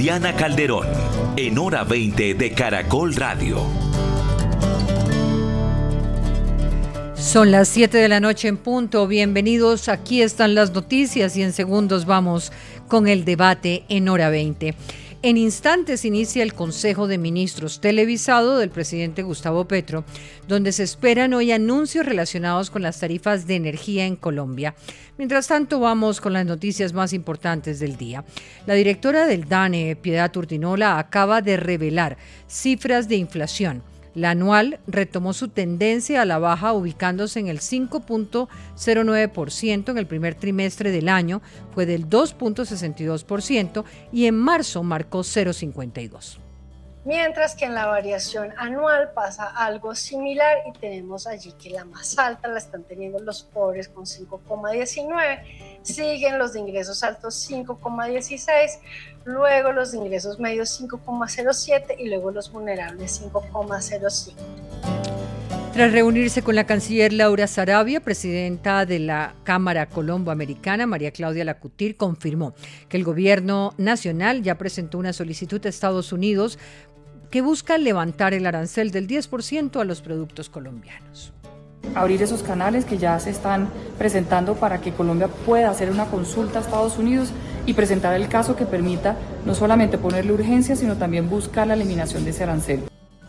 Diana Calderón, en Hora 20 de Caracol Radio. Son las 7 de la noche en punto. Bienvenidos, aquí están las noticias y en segundos vamos con el debate en Hora 20. En instantes inicia el Consejo de Ministros televisado del presidente Gustavo Petro, donde se esperan hoy anuncios relacionados con las tarifas de energía en Colombia. Mientras tanto, vamos con las noticias más importantes del día. La directora del DANE, Piedad Urdinola, acaba de revelar cifras de inflación. La anual retomó su tendencia a la baja, ubicándose en el 5.09% en el primer trimestre del año, fue del 2.62% y en marzo marcó 0.52%. Mientras que en la variación anual pasa algo similar y tenemos allí que la más alta la están teniendo los pobres con 5,19, siguen los de ingresos altos 5,16, luego los de ingresos medios 5,07 y luego los vulnerables 5,05. Tras reunirse con la canciller Laura Sarabia, presidenta de la Cámara Colombo-Americana, María Claudia Lacutir, confirmó que el gobierno nacional ya presentó una solicitud a Estados Unidos que busca levantar el arancel del 10% a los productos colombianos. Abrir esos canales que ya se están presentando para que Colombia pueda hacer una consulta a Estados Unidos y presentar el caso que permita no solamente ponerle urgencia, sino también buscar la eliminación de ese arancel.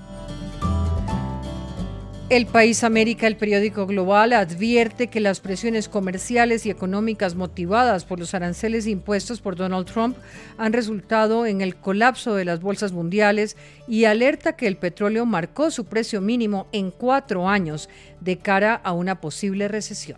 El País América, el periódico global, advierte que las presiones comerciales y económicas motivadas por los aranceles impuestos por Donald Trump han resultado en el colapso de las bolsas mundiales y alerta que el petróleo marcó su precio mínimo en 4 años de cara a una posible recesión.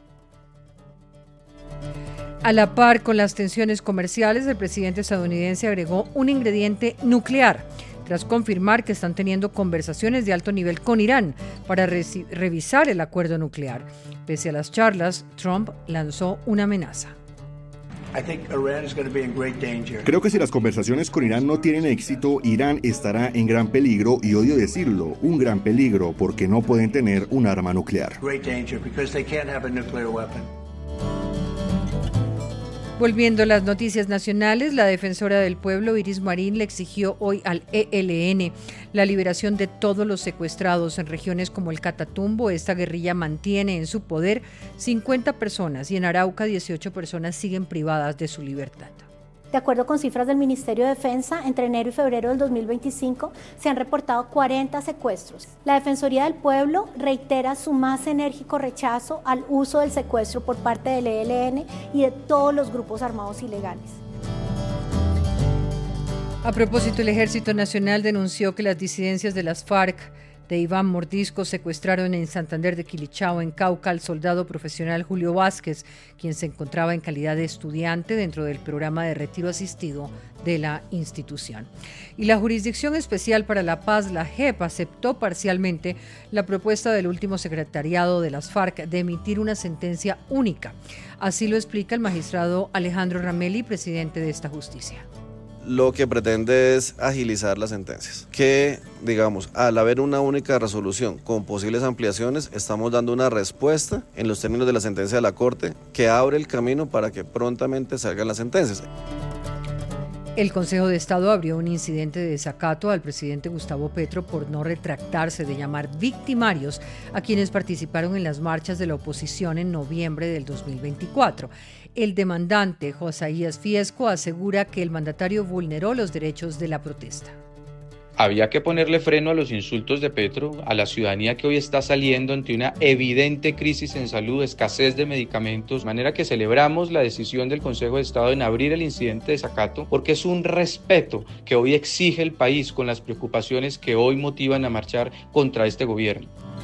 A la par con las tensiones comerciales, el presidente estadounidense agregó un ingrediente nuclear, tras confirmar que están teniendo conversaciones de alto nivel con Irán para revisar el acuerdo nuclear. Pese a las charlas, Trump lanzó una amenaza. Creo que si las conversaciones con Irán no tienen éxito, Irán estará en gran peligro, y odio decirlo, un gran peligro, porque no pueden tener un arma nuclear. Volviendo a las noticias nacionales, la defensora del pueblo, Iris Marín, le exigió hoy al ELN la liberación de todos los secuestrados en regiones como el Catatumbo. Esta guerrilla mantiene en su poder 50 personas y en Arauca 18 personas siguen privadas de su libertad. De acuerdo con cifras del Ministerio de Defensa, entre enero y febrero del 2025 se han reportado 40 secuestros. La Defensoría del Pueblo reitera su más enérgico rechazo al uso del secuestro por parte del ELN y de todos los grupos armados ilegales. A propósito, el Ejército Nacional denunció que las disidencias de las FARC de Iván Mordisco secuestraron en Santander de Quilichao, en Cauca, al soldado profesional Julio Vázquez, quien se encontraba en calidad de estudiante dentro del programa de retiro asistido de la institución. Y la Jurisdicción Especial para la Paz, la JEP, aceptó parcialmente la propuesta del último secretariado de las FARC de emitir una sentencia única. Así lo explica el magistrado Alejandro Ramelli, presidente de esta justicia. Lo que pretende es agilizar las sentencias, que digamos, al haber una única resolución con posibles ampliaciones, estamos dando una respuesta en los términos de la sentencia de la Corte que abre el camino para que prontamente salgan las sentencias. El Consejo de Estado abrió un incidente de desacato al presidente Gustavo Petro por no retractarse de llamar victimarios a quienes participaron en las marchas de la oposición en noviembre del 2024. El demandante Josaías Fiesco asegura que el mandatario vulneró los derechos de la protesta. Había que ponerle freno a los insultos de Petro, a la ciudadanía que hoy está saliendo ante una evidente crisis en salud, escasez de medicamentos, de manera que celebramos la decisión del Consejo de Estado en abrir el incidente de desacato, porque es un respeto que hoy exige el país con las preocupaciones que hoy motivan a marchar contra este gobierno.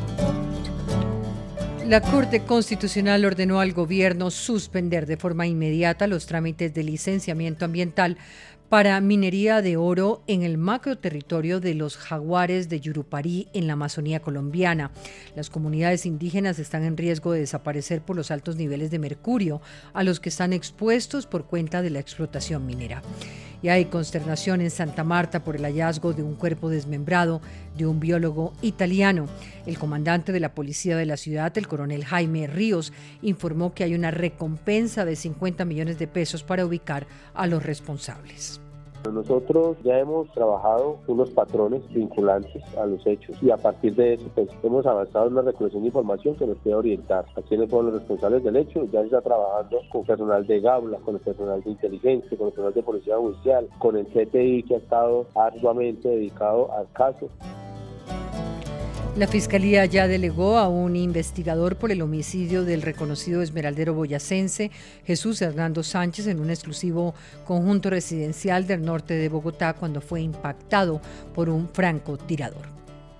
La Corte Constitucional ordenó al gobierno suspender de forma inmediata los trámites de licenciamiento ambiental para minería de oro en el macroterritorio de los jaguares de Yurupari en la Amazonía colombiana. Las comunidades indígenas están en riesgo de desaparecer por los altos niveles de mercurio a los que están expuestos por cuenta de la explotación minera. Y hay consternación en Santa Marta por el hallazgo de un cuerpo desmembrado de un biólogo italiano. El comandante de la policía de la ciudad, el coronel Jaime Ríos, informó que hay una recompensa de 50 millones de pesos para ubicar a los responsables. Nosotros ya hemos trabajado unos patrones vinculantes a los hechos y a partir de eso pues hemos avanzado en una recolección de información que nos puede orientar a quiénes fueron los responsables del hecho. Ya se está trabajando con personal de Gaula, con el personal de inteligencia, con el personal de policía judicial, con el CTI que ha estado arduamente dedicado al caso. La Fiscalía ya delegó a un investigador por el homicidio del reconocido esmeraldero boyacense Jesús Hernando Sánchez en un exclusivo conjunto residencial del norte de Bogotá cuando fue impactado por un francotirador.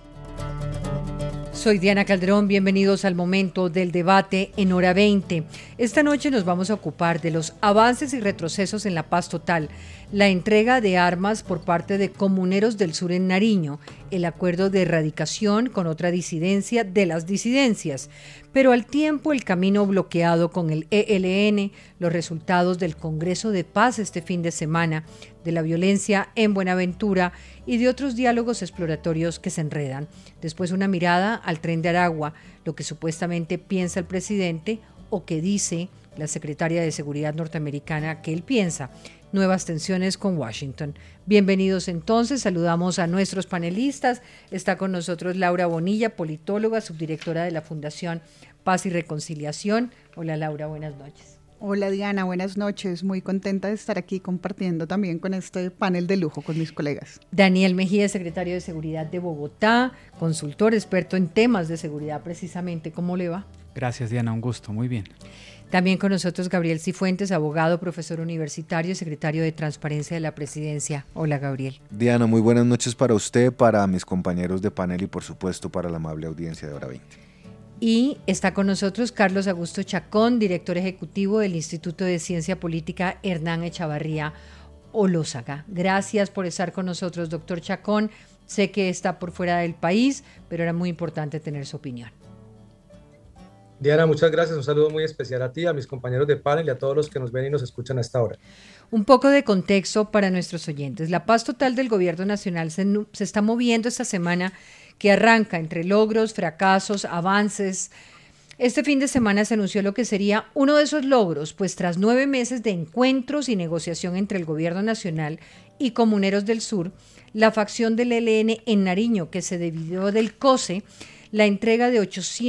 Soy Diana Calderón, bienvenidos al momento del debate en Hora 20. Esta noche nos vamos a ocupar de los avances y retrocesos en la paz total, la entrega de armas por parte de comuneros del sur en Nariño, el acuerdo de erradicación con otra disidencia de las disidencias, pero al tiempo el camino bloqueado con el ELN, los resultados del Congreso de Paz este fin de semana, de la violencia en Buenaventura y de otros diálogos exploratorios que se enredan. Después una mirada al Tren de Aragua, lo que supuestamente piensa el presidente o que dice la secretaria de Seguridad norteamericana que él piensa. Nuevas tensiones con Washington. Bienvenidos entonces, saludamos a nuestros panelistas. Está con nosotros Laura Bonilla, politóloga, subdirectora de la Fundación Paz y Reconciliación. Hola Laura, buenas noches. Hola Diana, buenas noches. Muy contenta de estar aquí compartiendo también con este panel de lujo con mis colegas. Daniel Mejía, secretario de Seguridad de Bogotá, consultor experto en temas de seguridad precisamente. ¿Cómo le va? Gracias Diana, un gusto, muy bien. También con nosotros Gabriel Cifuentes, abogado, profesor universitario y secretario de Transparencia de la Presidencia. Hola Gabriel. Diana, muy buenas noches para usted, para mis compañeros de panel y por supuesto para la amable audiencia de Hora 20. Y está con nosotros Carlos Augusto Chacón, director ejecutivo del Instituto de Ciencia Política Hernán Echavarría Olózaga. Gracias por estar con nosotros, doctor Chacón. Sé que está por fuera del país, pero era muy importante tener su opinión. Diana, muchas gracias. Un saludo muy especial a ti, a mis compañeros de panel y a todos los que nos ven y nos escuchan a esta hora. Un poco de contexto para nuestros oyentes. La paz total del gobierno nacional se está moviendo esta semana que arranca entre logros, fracasos, avances. Este fin de semana se anunció lo que sería uno de esos logros, pues tras 9 meses de encuentros y negociación entre el gobierno nacional y comuneros del sur, la facción del ELN en Nariño, que se dividió del COSE, la entrega de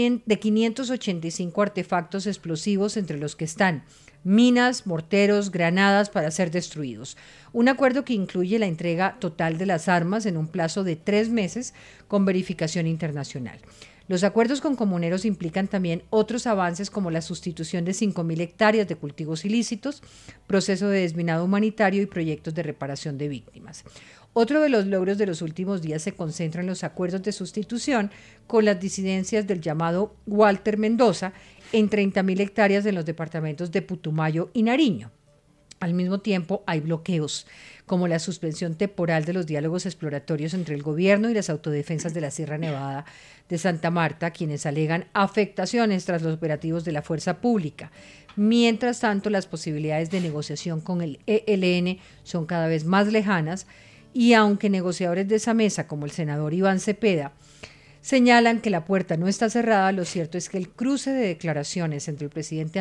585 artefactos explosivos, entre los que están minas, morteros, granadas para ser destruidos. Un acuerdo que incluye la entrega total de las armas en un plazo de 3 meses con verificación internacional. Los acuerdos con comuneros implican también otros avances como la sustitución de 5.000 hectáreas de cultivos ilícitos, proceso de desminado humanitario y proyectos de reparación de víctimas. Otro de los logros de los últimos días se concentra en los acuerdos de sustitución con las disidencias del llamado Walter Mendoza en 30.000 hectáreas en los departamentos de Putumayo y Nariño. Al mismo tiempo, hay bloqueos, como la suspensión temporal de los diálogos exploratorios entre el gobierno y las autodefensas de la Sierra Nevada de Santa Marta, quienes alegan afectaciones tras los operativos de la fuerza pública. Mientras tanto, las posibilidades de negociación con el ELN son cada vez más lejanas, y aunque negociadores de esa mesa, como el senador Iván Cepeda, señalan que la puerta no está cerrada, lo cierto es que el cruce de declaraciones entre el presidente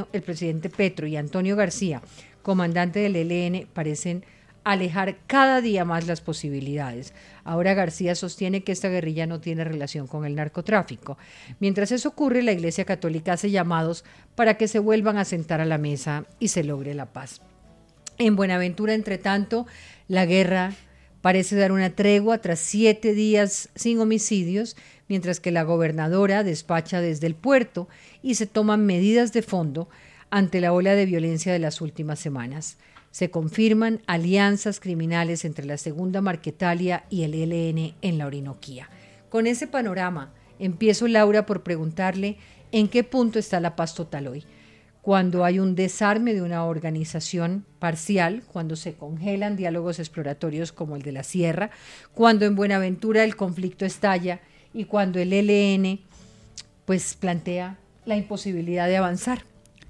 Petro y Antonio García, comandante del ELN, parecen alejar cada día más las posibilidades. Ahora García sostiene que esta guerrilla no tiene relación con el narcotráfico. Mientras eso ocurre, la Iglesia Católica hace llamados para que se vuelvan a sentar a la mesa y se logre la paz. En Buenaventura, entre tanto, la guerra parece dar una tregua tras 7 días sin homicidios, mientras que la gobernadora despacha desde el puerto y se toman medidas de fondo ante la ola de violencia de las últimas semanas. Se confirman alianzas criminales entre la Segunda Marquetalia y el ELN en la Orinoquía. Con ese panorama, empiezo, Laura, por preguntarle en qué punto está la paz total hoy. Cuando hay un desarme de una organización parcial, cuando se congelan diálogos exploratorios como el de la Sierra, cuando en Buenaventura el conflicto estalla y cuando el ELN pues plantea la imposibilidad de avanzar.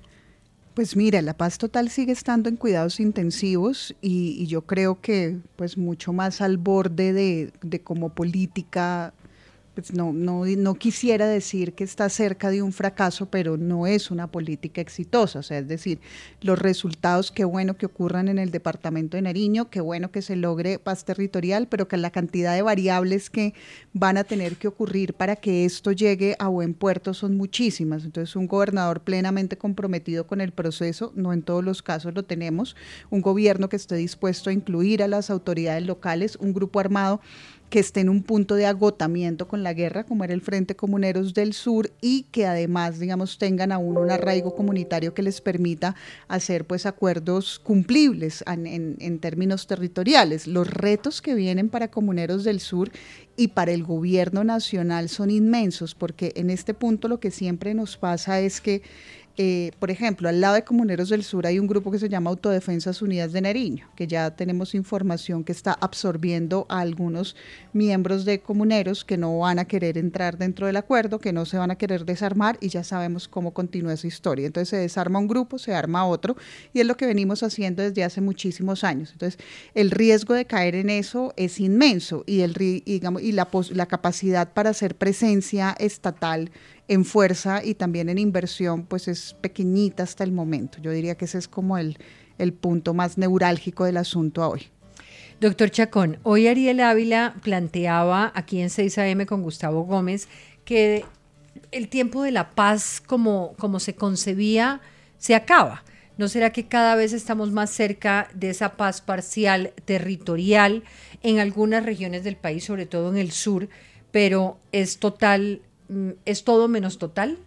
Pues mira, la paz total sigue estando en cuidados intensivos y yo creo que pues mucho más al borde de como política pues no quisiera decir que está cerca de un fracaso, pero no es una política exitosa. O sea, es decir, los resultados, qué bueno que ocurran en el departamento de Nariño, qué bueno que se logre paz territorial, pero que la cantidad de variables que van a tener que ocurrir para que esto llegue a buen puerto son muchísimas. Entonces, un gobernador plenamente comprometido con el proceso, no en todos los casos lo tenemos, un gobierno que esté dispuesto a incluir a las autoridades locales, un grupo armado que esté en un punto de agotamiento con la guerra, como era el Frente Comuneros del Sur, y que además, digamos, tengan aún un arraigo comunitario que les permita hacer pues acuerdos cumplibles en términos territoriales. Los retos que vienen para Comuneros del Sur y para el gobierno nacional son inmensos, porque en este punto lo que siempre nos pasa es que por ejemplo, al lado de Comuneros del Sur hay un grupo que se llama Autodefensas Unidas de Nariño, que ya tenemos información que está absorbiendo a algunos miembros de Comuneros que no van a querer entrar dentro del acuerdo, que no se van a querer desarmar, y ya sabemos cómo continúa esa historia. Entonces se desarma un grupo, se arma otro, y es lo que venimos haciendo desde hace muchísimos años. Entonces el riesgo de caer en eso es inmenso, y la capacidad para hacer presencia estatal en fuerza y también en inversión, pues es pequeñita hasta el momento. Yo diría que ese es como el punto más neurálgico del asunto a hoy. Doctor Chacón, hoy Ariel Ávila planteaba aquí en 6 AM con Gustavo Gómez que el tiempo de la paz como se concebía se acaba. ¿No será que cada vez estamos más cerca de esa paz parcial territorial en algunas regiones del país, sobre todo en el sur, pero es todo menos total?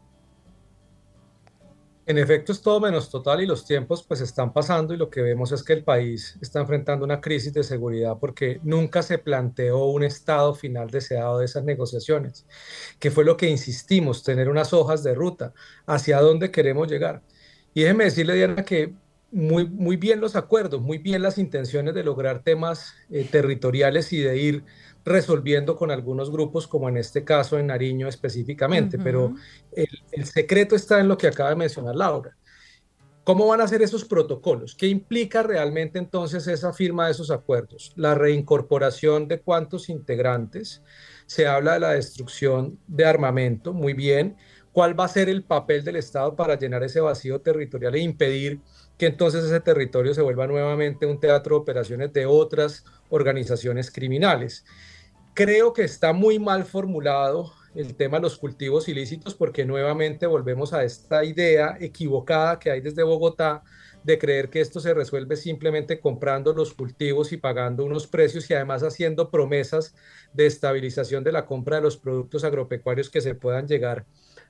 En efecto, es todo menos total y los tiempos pues están pasando, y lo que vemos es que el país está enfrentando una crisis de seguridad porque nunca se planteó un estado final deseado de esas negociaciones, que fue lo que insistimos, tener unas hojas de ruta hacia dónde queremos llegar. Y déjeme decirle, Diana, que muy bien los acuerdos, muy bien las intenciones de lograr temas territoriales y de ir resolviendo con algunos grupos, como en este caso en Nariño específicamente, pero el secreto está en lo que acaba de mencionar Laura. ¿Cómo van a ser esos protocolos? ¿Qué implica realmente entonces esa firma de esos acuerdos? La reincorporación de cuántos integrantes, se habla de la destrucción de armamento, muy bien. ¿Cuál va a ser el papel del Estado para llenar ese vacío territorial e impedir que entonces ese territorio se vuelva nuevamente un teatro de operaciones de otras organizaciones criminales? Creo que está muy mal formulado el tema de los cultivos ilícitos, porque nuevamente volvemos a esta idea equivocada que hay desde Bogotá de creer que esto se resuelve simplemente comprando los cultivos y pagando unos precios, y además haciendo promesas de estabilización de la compra de los productos agropecuarios que se puedan llegar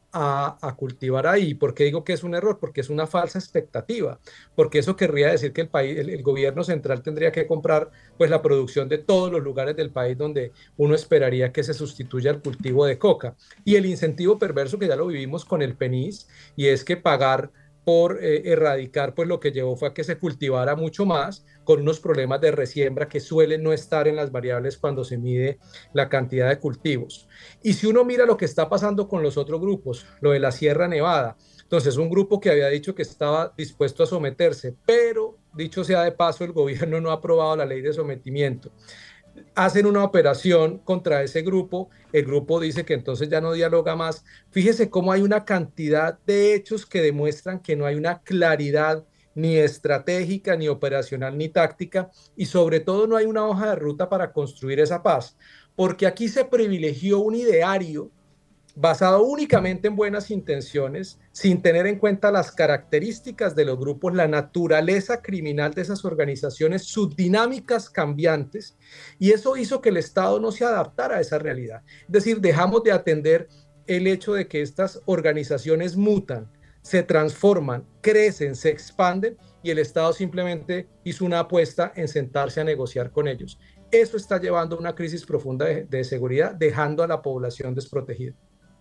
a cultivar ahí. ¿Por qué digo que es un error? Porque es una falsa expectativa, porque eso querría decir que el gobierno central tendría que comprar pues la producción de todos los lugares del país donde uno esperaría que se sustituya el cultivo de coca. Y el incentivo perverso que ya lo vivimos con el PENIS, y es que pagar por erradicar, pues lo que llevó fue a que se cultivara mucho más, con unos problemas de resiembra que suelen no estar en las variables cuando se mide la cantidad de cultivos. Y si uno mira lo que está pasando con los otros grupos, lo de la Sierra Nevada, entonces un grupo que había dicho que estaba dispuesto a someterse, pero dicho sea de paso, el gobierno no ha aprobado la ley de sometimiento. Hacen una operación contra ese grupo, el grupo dice que entonces ya no dialoga más. Fíjese cómo hay una cantidad de hechos que demuestran que no hay una claridad ni estratégica, ni operacional, ni táctica, y sobre todo no hay una hoja de ruta para construir esa paz, porque aquí se privilegió un ideario basado únicamente en buenas intenciones, sin tener en cuenta las características de los grupos, la naturaleza criminal de esas organizaciones, sus dinámicas cambiantes, y eso hizo que el Estado no se adaptara a esa realidad. Es decir, dejamos de atender el hecho de que estas organizaciones mutan, se transforman, crecen, se expanden, y el Estado simplemente hizo una apuesta en sentarse a negociar con ellos. Eso está llevando a una crisis profunda de seguridad, dejando a la población desprotegida.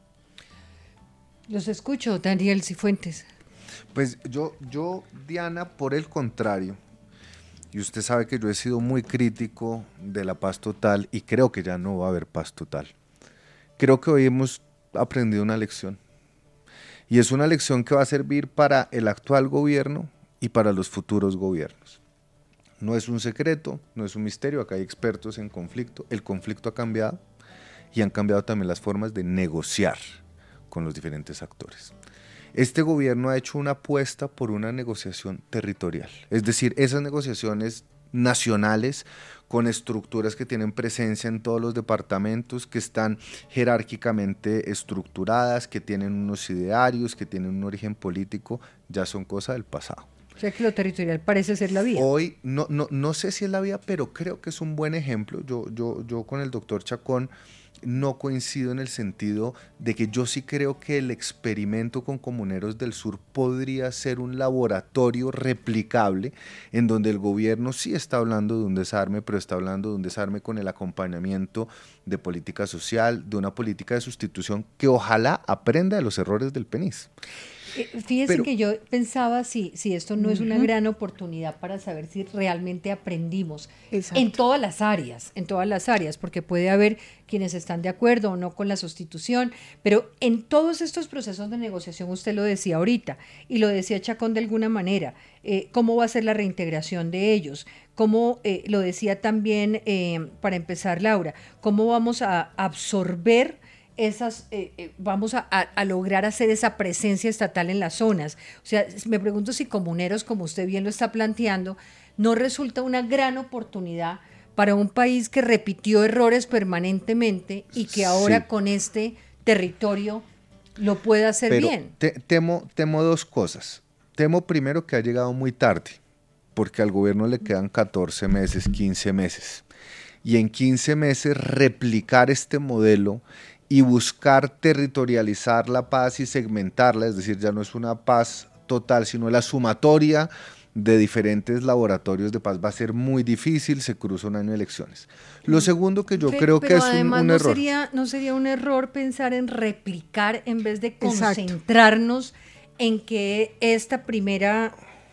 Los escucho, Daniel Cifuentes. Pues yo, Diana, por el contrario, y usted sabe que yo he sido muy crítico de la paz total, y creo que ya no va a haber paz total. Creo que hoy hemos aprendido una lección, y es una lección que va a servir para el actual gobierno y para los futuros gobiernos. No es un secreto, no es un misterio, acá hay expertos en conflicto, el conflicto ha cambiado, y han cambiado también las formas de negociar con los diferentes actores. Este gobierno ha hecho una apuesta por una negociación territorial, es decir, esas negociaciones nacionales con estructuras que tienen presencia en todos los departamentos, que están jerárquicamente estructuradas, que tienen unos idearios, que tienen un origen político, ya son cosa del pasado. O sea que lo territorial parece ser la vía. Hoy no sé si es la vía, pero creo que es un buen ejemplo. Yo con el doctor Chacón no coincido en el sentido de que yo sí creo que el experimento con Comuneros del Sur podría ser un laboratorio replicable en donde el gobierno sí está hablando de un desarme, pero está hablando de un desarme con el acompañamiento de política social, de una política de sustitución que ojalá aprenda de los errores del PENIS. Fíjese que yo pensaba si esto no es una gran oportunidad para saber si realmente aprendimos en todas las áreas, porque puede haber quienes están de acuerdo o no con la sustitución, pero en todos estos procesos de negociación, usted lo decía ahorita, y lo decía Chacón de alguna manera, cómo va a ser la reintegración de ellos, cómo, lo decía también, para empezar Laura, cómo vamos a absorber vamos a lograr hacer esa presencia estatal en las zonas. O sea, me pregunto si Comuneros, como usted bien lo está planteando, no resulta una gran oportunidad para un país que repitió errores permanentemente y que ahora con este territorio lo puede hacer bien. Temo dos cosas. Temo primero que ha llegado muy tarde, porque al gobierno le quedan 14 meses, 15 meses. Y en 15 meses replicar este modelo y buscar territorializar la paz y segmentarla, es decir, ya no es una paz total, sino la sumatoria de diferentes laboratorios de paz, va a ser muy difícil, se cruza un año de elecciones. Lo segundo que yo creo que es un error. No sería un error pensar en replicar en vez de concentrarnos en que este primer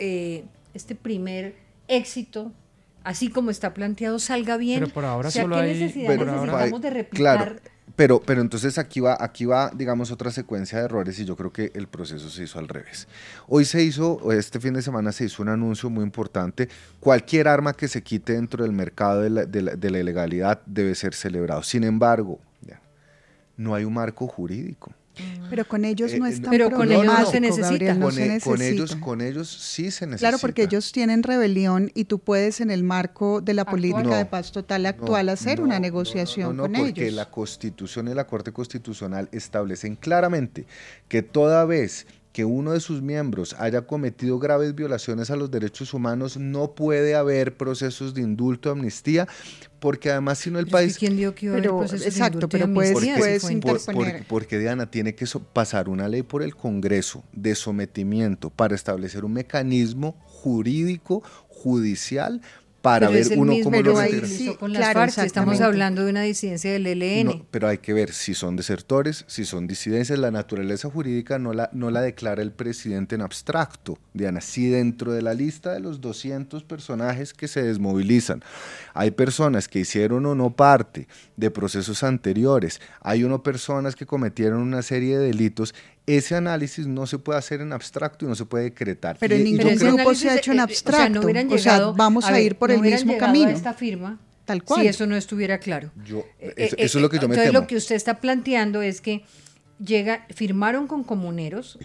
éxito, así como está planteado, salga bien. Pero por ahora solo hay... necesitamos de replicar? Claro. Pero entonces aquí va, digamos, otra secuencia de errores y yo creo que el proceso se hizo al revés. Este fin de semana se hizo un anuncio muy importante. Cualquier arma que se quite dentro del mercado de la ilegalidad debe ser celebrado. Sin embargo, no hay un marco jurídico. Pero con ellos no es tan problemático, se necesita. Gabriel, no se necesita. Con ellos sí se necesita. Claro, porque ellos tienen rebelión y tú puedes en el marco de la política de paz total actual hacer una negociación con ellos. Porque la Constitución y la Corte Constitucional establecen claramente que toda vez que uno de sus miembros haya cometido graves violaciones a los derechos humanos, no puede haber procesos de indulto o amnistía, porque además si no el país... ¿Quién dijo que iba a haber procesos de indulto pero puedes interponer. Porque Diana, tiene que pasar una ley por el Congreso de sometimiento para establecer un mecanismo jurídico, judicial, para ver uno cómo lo reintegra. Con las FARC, estamos hablando de una disidencia del ELN. No, pero hay que ver si son desertores, si son disidencias. La naturaleza jurídica no la declara el presidente en abstracto, Diana. Sí, dentro de la lista de los 200 personajes que se desmovilizan, hay personas que hicieron o no parte de procesos anteriores, hay personas que cometieron una serie de delitos. Ese análisis no se puede hacer en abstracto y no se puede decretar. Pero ningún grupo se ha hecho en abstracto. Vamos a ir por el mismo camino. A esta firma, tal cual. Si eso no estuviera claro. Eso es lo que yo me temo. Entonces lo que usted está planteando es que firmaron con Comuneros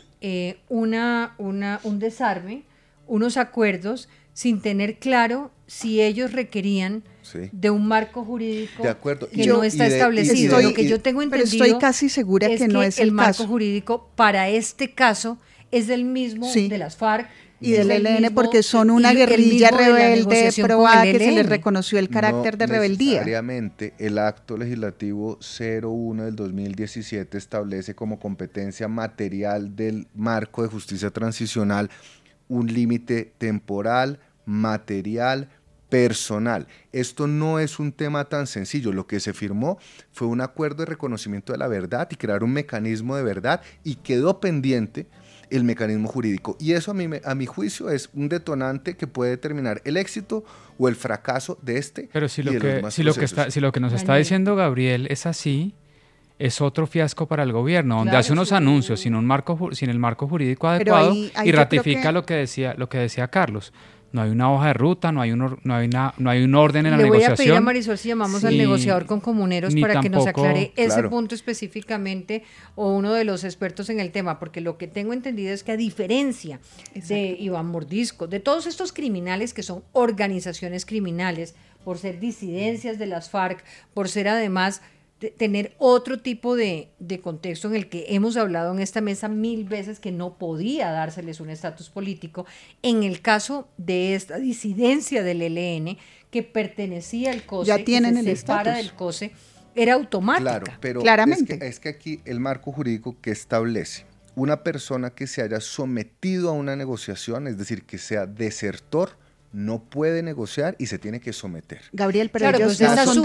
un desarme, unos acuerdos, sin tener claro si ellos requerían de un marco jurídico que no está establecido. Lo que yo tengo entendido, pero estoy casi segura que no es el marco jurídico para este caso es del mismo de las FARC y del ELN, porque son una guerrilla rebelde probada que se les reconoció el carácter de rebeldía. Necesariamente el acto legislativo 01 del 2017 establece como competencia material del marco de justicia transicional un límite temporal, material, personal. Esto no es un tema tan sencillo. Lo que se firmó fue un acuerdo de reconocimiento de la verdad y crear un mecanismo de verdad, y quedó pendiente el mecanismo jurídico. Y eso a mi juicio es un detonante que puede determinar el éxito o el fracaso de este. Pero si lo que nos está diciendo Gabriel es así, es otro fiasco para el gobierno, donde hace unos anuncios sin el marco jurídico adecuado y ratifica lo que decía Carlos. No hay una hoja de ruta, no hay un orden en la negociación. Le voy a pedir a Marisol si llamamos al negociador con comuneros para que nos aclare ese punto específicamente, o uno de los expertos en el tema, porque lo que tengo entendido es que a diferencia de Iván Mordisco, de todos estos criminales que son organizaciones criminales, por ser disidencias de las FARC, por ser además tener otro tipo de contexto en el que hemos hablado en esta mesa 1000 veces que no podía dárseles un estatus político. En el caso de esta disidencia del ELN, que pertenecía al COSE, ya tienen que se separa del COSE, era automática. Claro, pero claramente. Es que aquí el marco jurídico que establece una persona que se haya sometido a una negociación, es decir, que sea desertor, no puede negociar y se tiene que someter. Gabriel, pero claro, ellos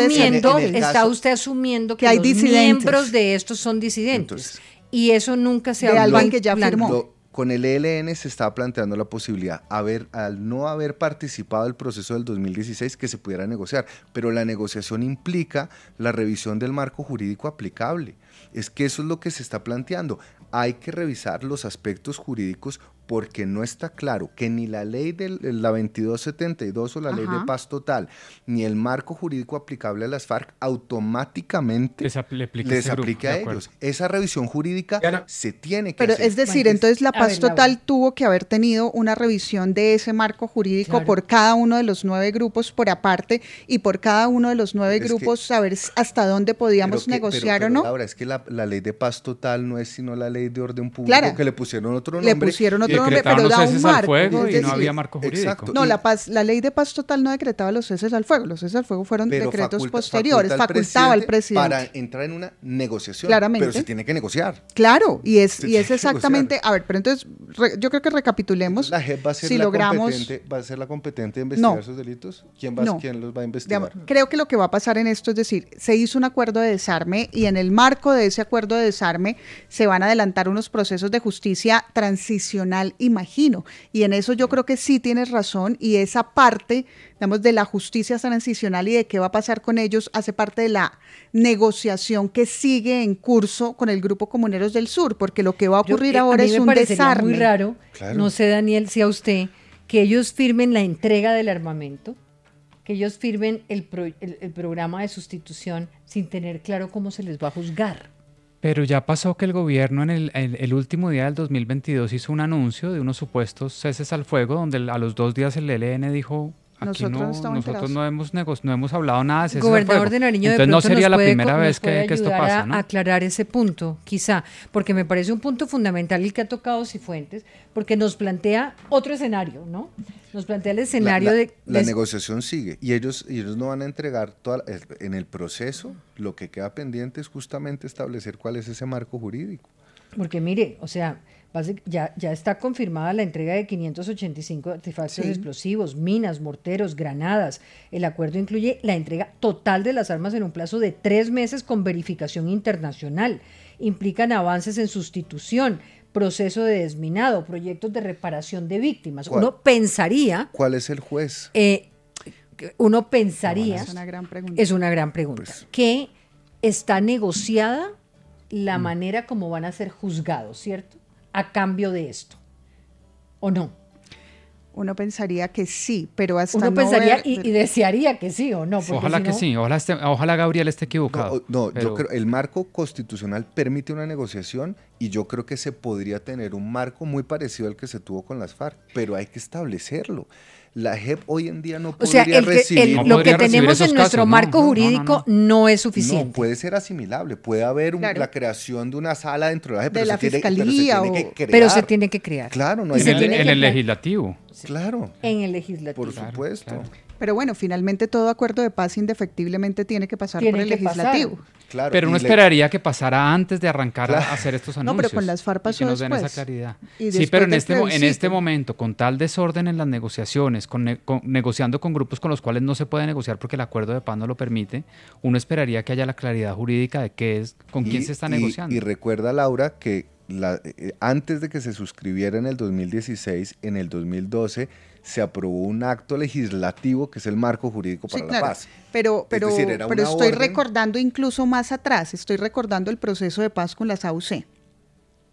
está usted asumiendo que los miembros de estos son disidentes. Entonces, y eso nunca se habló. Alguien que ya firmó. Con el ELN se estaba planteando la posibilidad, al no haber participado del proceso del 2016, que se pudiera negociar, pero la negociación implica la revisión del marco jurídico aplicable. Es que eso es lo que se está planteando. Hay que revisar los aspectos jurídicos porque no está claro que ni la ley de la 2272 o la ley de paz total, ni el marco jurídico aplicable a las FARC automáticamente les aplique a ellos. Esa revisión jurídica se tiene que hacer. Pero es decir, entonces la paz total tuvo que haber tenido una revisión de ese marco jurídico por cada uno de los 9 grupos por aparte, y por cada uno de los 9 grupos saber hasta dónde podíamos negociar o no. Ahora es que la ley de paz total no es sino la ley de orden público, que le pusieron otro nombre. Pero da un marco. Fuego y no había marco jurídico. Exacto. No, la ley de paz total no decretaba los ceses al fuego. Los ceses al fuego fueron decretos posteriores. Facultaba al presidente para entrar en una negociación. Claramente. Pero se tiene que negociar. Claro, y es exactamente. A ver, pero entonces yo creo que recapitulemos. La JEP va a ser va a ser la competente de investigar esos delitos. ¿Quién los va a investigar? Creo que lo que va a pasar en esto es decir, se hizo un acuerdo de desarme y en el marco de ese acuerdo de desarme se van a adelantar unos procesos de justicia transicional, imagino, y en eso yo creo que sí tienes razón, y esa parte, digamos, de la justicia transicional y de qué va a pasar con ellos hace parte de la negociación que sigue en curso con el Grupo Comuneros del Sur, porque lo que va a ocurrir ahora es un desarme. Muy raro, no sé, Daniel, si a usted, que ellos firmen la entrega del armamento, que ellos firmen el programa de sustitución sin tener claro cómo se les va a juzgar. Pero ya pasó que el gobierno en el último día del 2022 hizo un anuncio de unos supuestos ceses al fuego, donde a los 2 días el ELN dijo, nosotros no hemos hablado nada de ceses al fuego. Gobernador de Nariño, entonces no sería la primera vez que esto pasa, ¿no? A aclarar ese punto, quizá, porque me parece un punto fundamental el que ha tocado Cifuentes, porque nos plantea otro escenario, ¿no? Nos plantea el escenario la negociación sigue y ellos no van a entregar en el proceso. Lo que queda pendiente es justamente establecer cuál es ese marco jurídico. Porque mire, o sea, ya está confirmada la entrega de 585 artefactos explosivos, minas, morteros, granadas. El acuerdo incluye la entrega total de las armas en un plazo de 3 meses con verificación internacional. Implican avances en sustitución, proceso de desminado, proyectos de reparación de víctimas. Uno pensaría... ¿Cuál es el juez? Uno pensaría... Es una gran pregunta. Es una gran pregunta. Pues, que está negociada la manera como van a ser juzgados, ¿cierto? A cambio de esto. ¿O no? Uno pensaría que sí, pero hasta uno pensaría y desearía que sí o no. Ojalá que sí, ojalá Gabriel esté equivocado. Yo creo el marco constitucional permite una negociación y yo creo que se podría tener un marco muy parecido al que se tuvo con las FARC, pero hay que establecerlo. La JEP hoy en día no podría recibir... lo que tenemos en nuestro marco jurídico no es suficiente. No, puede ser asimilable, puede haber la creación de una sala dentro de la JEP, de la fiscalía, pero se tiene que crear. Claro, no hay en el legislativo. Claro. En el legislativo. Por supuesto. Claro. Pero bueno, finalmente todo acuerdo de paz indefectiblemente tiene que pasar por el legislativo. Claro, pero uno esperaría que pasara antes de arrancar a hacer estos anuncios. No, pero con las FARC pasó que nos den esa claridad. Sí, pero en este momento, con tal desorden en las negociaciones, negociando con grupos con los cuales no se puede negociar porque el acuerdo de paz no lo permite, uno esperaría que haya la claridad jurídica de qué es, con quién se está negociando. Y recuerda, Laura, que antes de que se suscribiera en el 2016, en el 2012 se aprobó un acto legislativo que es el marco jurídico para la paz. Pero estoy recordando incluso más atrás, estoy recordando el proceso de paz con las AUC.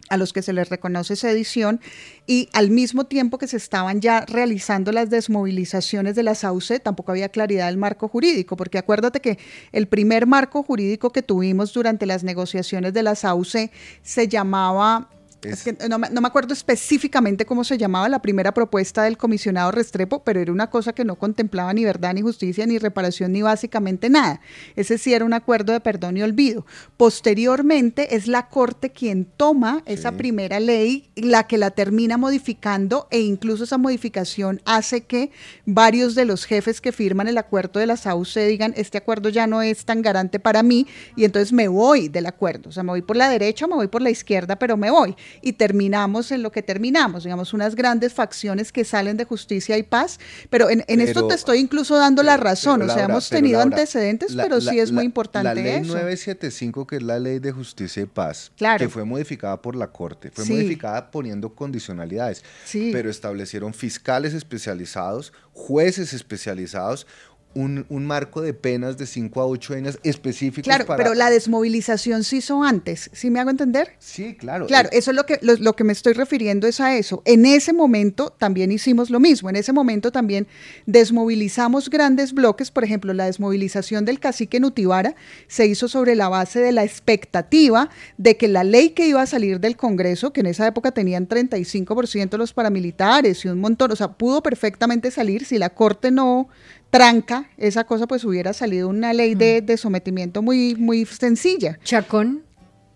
a los que se les reconoce sedición, y al mismo tiempo que se estaban ya realizando las desmovilizaciones de la SAUCE, tampoco había claridad del marco jurídico, porque acuérdate que el primer marco jurídico que tuvimos durante las negociaciones de la SAUCE se llamaba... Es que no me acuerdo específicamente cómo se llamaba la primera propuesta del comisionado Restrepo, pero era una cosa que no contemplaba ni verdad, ni justicia, ni reparación, ni básicamente nada. Ese sí era un acuerdo de perdón y olvido. Posteriormente es la Corte quien toma esa primera ley, la que la termina modificando, e incluso esa modificación hace que varios de los jefes que firman el acuerdo de la SAUCE digan, este acuerdo ya no es tan garante para mí, y entonces me voy del acuerdo. O sea, me voy por la derecha, me voy por la izquierda, pero me voy. Y terminamos en lo que terminamos, digamos, unas grandes facciones que salen de Justicia y Paz, pero en esto te estoy incluso dando la razón, o sea, hemos tenido antecedentes, pero sí es muy importante eso. La ley 975, que es la ley de Justicia y Paz, que fue modificada por la Corte, fue modificada poniendo condicionalidades, pero establecieron fiscales especializados, jueces especializados, un marco de penas de 5 a 8 años específicos. Claro, pero la desmovilización se hizo antes, ¿sí me hago entender? Sí, claro. Claro, eso es lo que me estoy refiriendo es a eso. En ese momento también hicimos lo mismo, en ese momento también desmovilizamos grandes bloques, por ejemplo, la desmovilización del cacique Nutibara se hizo sobre la base de la expectativa de que la ley que iba a salir del Congreso, que en esa época tenían 35% los paramilitares y un montón, o sea, pudo perfectamente salir si la Corte no tranca esa cosa, pues hubiera salido una ley de sometimiento muy, muy sencilla. Chacón.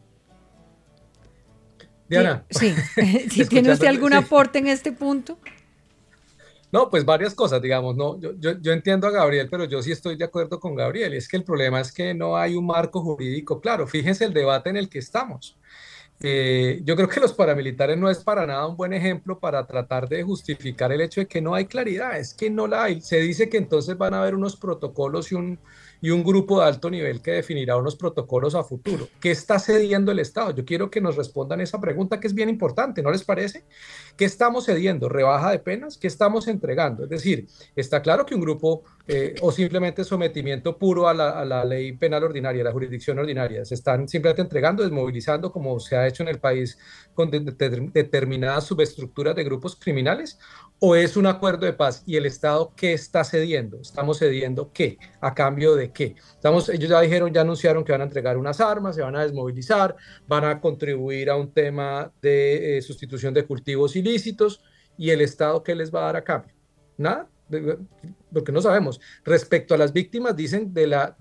Diana. Sí. ¿Sí ¿Tiene usted algún aporte en este punto? No, pues varias cosas, digamos, no, yo entiendo a Gabriel, pero yo sí estoy de acuerdo con Gabriel, y es que el problema es que no hay un marco jurídico claro. Fíjense el debate en el que estamos. Yo creo que los paramilitares no es para nada un buen ejemplo para tratar de justificar el hecho de que no hay claridad, es que no la hay. Se dice que entonces van a haber unos protocolos y un grupo de alto nivel que definirá unos protocolos a futuro. ¿Qué está cediendo el Estado? Yo quiero que nos respondan esa pregunta, que es bien importante, ¿no les parece? ¿Qué estamos cediendo? ¿Rebaja de penas? ¿Qué estamos entregando? Es decir, está claro que un grupo o simplemente sometimiento puro a la ley penal ordinaria, a la jurisdicción ordinaria, se están simplemente entregando, desmovilizando, como se ha hecho en el país con determinadas subestructuras de grupos criminales, o es un acuerdo de paz. ¿Y el Estado qué está cediendo? ¿Estamos cediendo qué? ¿A cambio de qué? Ellos ya anunciaron que van a entregar unas armas, se van a desmovilizar, van a contribuir a un tema de sustitución de cultivos ilícitos, ¿y el Estado qué les va a dar a cambio? Nada, porque no sabemos. Respecto a las víctimas, dicen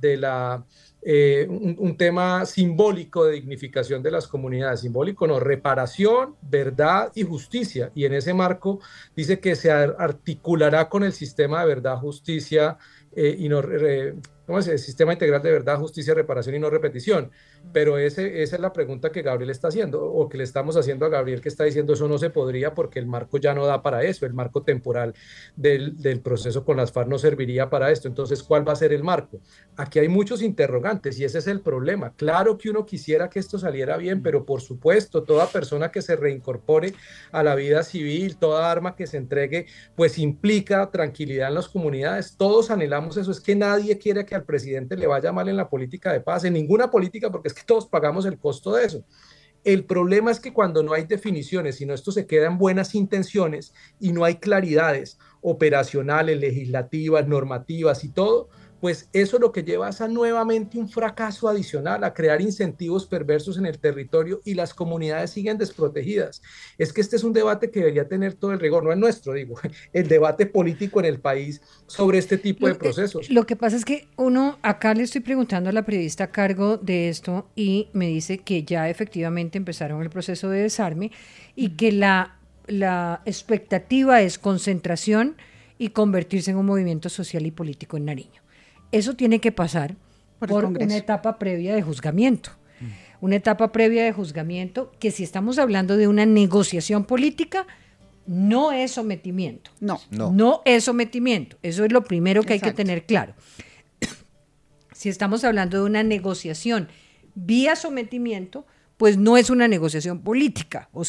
un tema simbólico de dignificación de las comunidades, simbólico no, reparación, verdad y justicia, y en ese marco dice que se articulará con el sistema de verdad, justicia ¿cómo es? El sistema integral de verdad, justicia, reparación y no repetición. Pero esa es la pregunta que Gabriel está haciendo, o que le estamos haciendo a Gabriel, que está diciendo eso no se podría porque el marco ya no da para eso, el marco temporal del proceso con las FARC no serviría para esto. Entonces, ¿cuál va a ser el marco? Aquí hay muchos interrogantes y ese es el problema. Claro que uno quisiera que esto saliera bien, pero por supuesto, toda persona que se reincorpore a la vida civil, toda arma que se entregue, pues implica tranquilidad en las comunidades. Todos anhelamos eso, es que nadie quiere que al presidente le vaya mal en la política de paz, en ninguna política, porque es que todos pagamos el costo de eso. El problema es que cuando no hay definiciones, sino esto se queda en buenas intenciones y no hay claridades operacionales, legislativas, normativas y todo, pues eso lo que lleva es a nuevamente un fracaso adicional, a crear incentivos perversos en el territorio y las comunidades siguen desprotegidas. Es que este es un debate que debería tener todo el rigor, no es nuestro, digo, el debate político en el país sobre este tipo de procesos. Lo que pasa es que acá le estoy preguntando a la periodista a cargo de esto y me dice que ya efectivamente empezaron el proceso de desarme y que la expectativa es concentración y convertirse en un movimiento social y político en Nariño. Eso tiene que pasar por una etapa previa de juzgamiento. Una etapa previa de juzgamiento que, si estamos hablando de una negociación política, no es sometimiento. No es sometimiento. Eso es lo primero que hay que tener claro. Si estamos hablando de una negociación vía sometimiento, pues no es una negociación política, ¿o sí?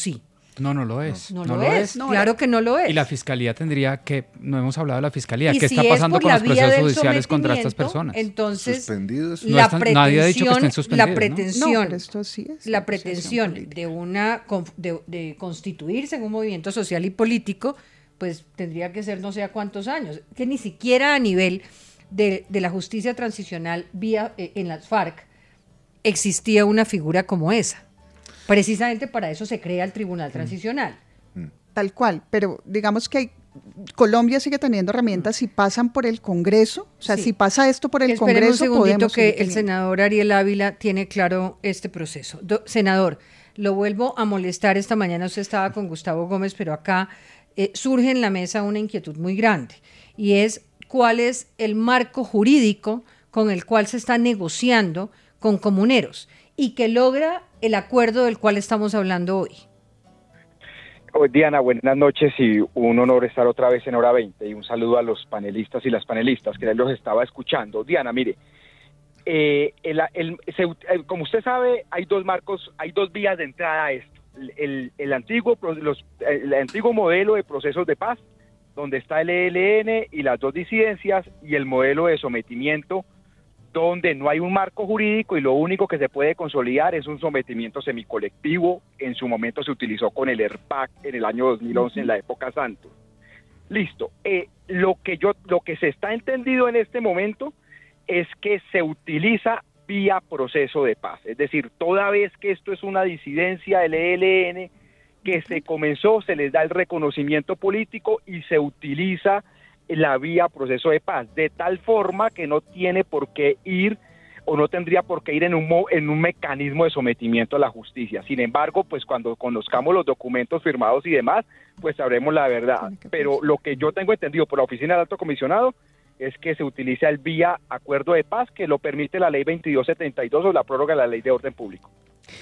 No lo es. No lo es. Claro que no lo es. Y la Fiscalía tendría que, no hemos hablado de la Fiscalía, ¿qué está pasando con los procesos judiciales contra estas personas? Entonces, suspendidos. Nadie ha dicho que estén suspendidos. La pretensión de constituirse en un movimiento social y político, pues tendría que ser no sé a cuántos años, que ni siquiera a nivel de la justicia transicional en las FARC existía una figura como esa. Precisamente para eso se crea el Tribunal Transicional. Tal cual, pero digamos que Colombia sigue teniendo herramientas si pasan por el Congreso, o sea, si pasa esto por el Congreso, un segundito que el senador Ariel Ávila tiene claro este proceso. Senador, lo vuelvo a molestar esta mañana, usted estaba con Gustavo Gómez, pero acá surge en la mesa una inquietud muy grande, y es cuál es el marco jurídico con el cual se está negociando con comuneros y que logra el acuerdo del cual estamos hablando hoy. Diana, buenas noches y un honor estar otra vez en Hora 20 y un saludo a los panelistas y las panelistas que los estaba escuchando. Diana, mire, como usted sabe, hay dos marcos, hay dos vías de entrada a esto. El antiguo modelo de procesos de paz, donde está el ELN y las dos disidencias, y el modelo de sometimiento, donde no hay un marco jurídico y lo único que se puede consolidar es un sometimiento semicolectivo. En su momento se utilizó con el ERPAC en el año 2011, en la época Santos. Listo. Lo que se está entendido en este momento es que se utiliza vía proceso de paz. Es decir, toda vez que esto es una disidencia del ELN que se comenzó, se les da el reconocimiento político y se utiliza la vía proceso de paz, de tal forma que no tiene por qué ir o no tendría por qué ir en un mecanismo de sometimiento a la justicia. Sin embargo, pues cuando conozcamos los documentos firmados y demás, pues sabremos la verdad. Pero lo que yo tengo entendido por la Oficina del Alto Comisionado es que se utiliza el vía acuerdo de paz, que lo permite la Ley 2272 o la prórroga de la Ley de Orden Público.